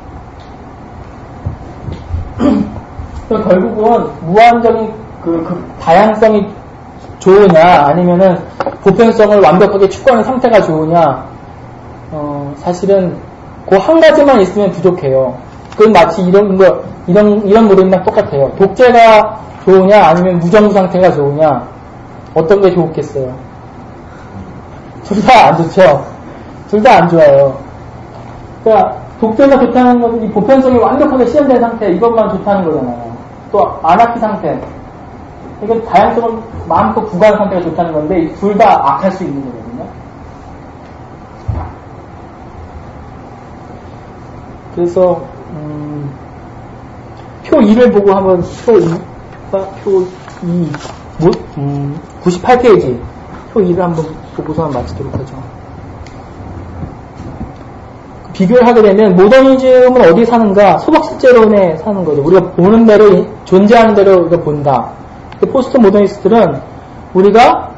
[SPEAKER 1] 그러니까 결국은 무한적인 그 다양성이 좋으냐 아니면은 보편성을 완벽하게 추구하는 상태가 좋으냐 사실은 그 한 가지만 있으면 부족해요. 그건 마치 이런 모델이랑 똑같아요. 독재가 좋으냐 아니면 무정부 상태가 좋으냐 어떤 게 좋겠어요? 둘 다 안 좋죠. 둘 다 안 좋아요. 그러니까 독재가 좋다는 것은 이 보편성이 완벽하게 실현된 상태, 이것만 좋다는 거잖아요. 또 아나키 상태, 이건 다양성을 마음껏 구가하는 상태가 좋다는 건데 둘 다 악할 수 있는 거거든요. 그래서 표 2를 보고 한번 표 2, 98페이지 표 2를 한번 보고서 마치도록 하죠. 비교를 하게 되면 모더니즘은 어디에 사는가? 소박실제론에 사는 거죠. 우리가 보는 대로, 존재하는 대로 우리가 본다. 포스트 모더니스트들은 우리가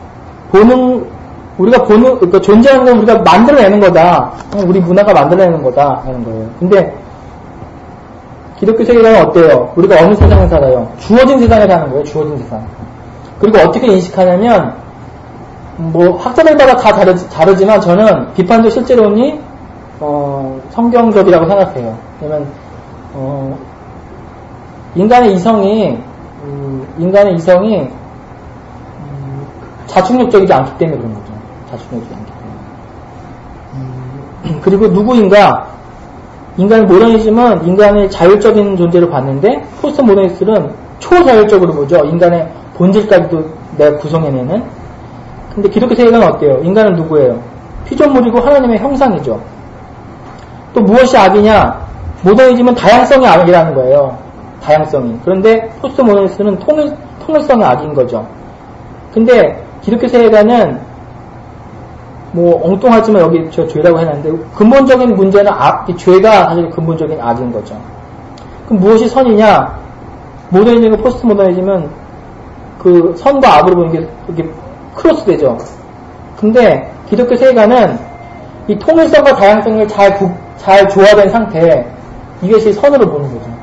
[SPEAKER 1] 그러니까 존재하는 건 우리가 만들어내는 거다. 우리 문화가 만들어내는 거다. 하는 거예요. 근데 기독교 세계관은 어때요? 우리가 어느 세상에 살아요? 주어진 세상에 사는 거예요. 주어진 세상. 그리고 어떻게 인식하냐면, 학자들마다 다 다르지만 저는 비판적 실제론이 성경적이라고 생각해요. 왜냐면, 인간의 이성이 자충력적이지 않기 때문에 그런 거죠. 자충력적이지 않기 때문에. 그리고 누구인가? 인간의 모더니즘은 인간의 자율적인 존재로 봤는데, 포스트 모더니스트는 초자율적으로 보죠. 인간의 본질까지도 내가 구성해내는. 근데 기독교 세계관은 어때요? 인간은 누구예요? 피조물이고 하나님의 형상이죠. 또 무엇이 악이냐? 모더니즘은 다양성이 악이라는 거예요. 다양성이. 그런데 포스트 모더니스트는 통일성이 악인 거죠. 근데 기독교 세계관은 엉뚱하지만 여기 저 죄라고 해놨는데 근본적인 문제는 이 죄가 사실 근본적인 악인 거죠. 그럼 무엇이 선이냐? 모더니즘과 포스트 모더니즘은 그 선과 악으로 보는 게 이렇게 크로스 되죠. 근데 기독교 세계관은 이 통일성과 다양성을 잘 조화된 상태, 이것이 선으로 보는 거죠.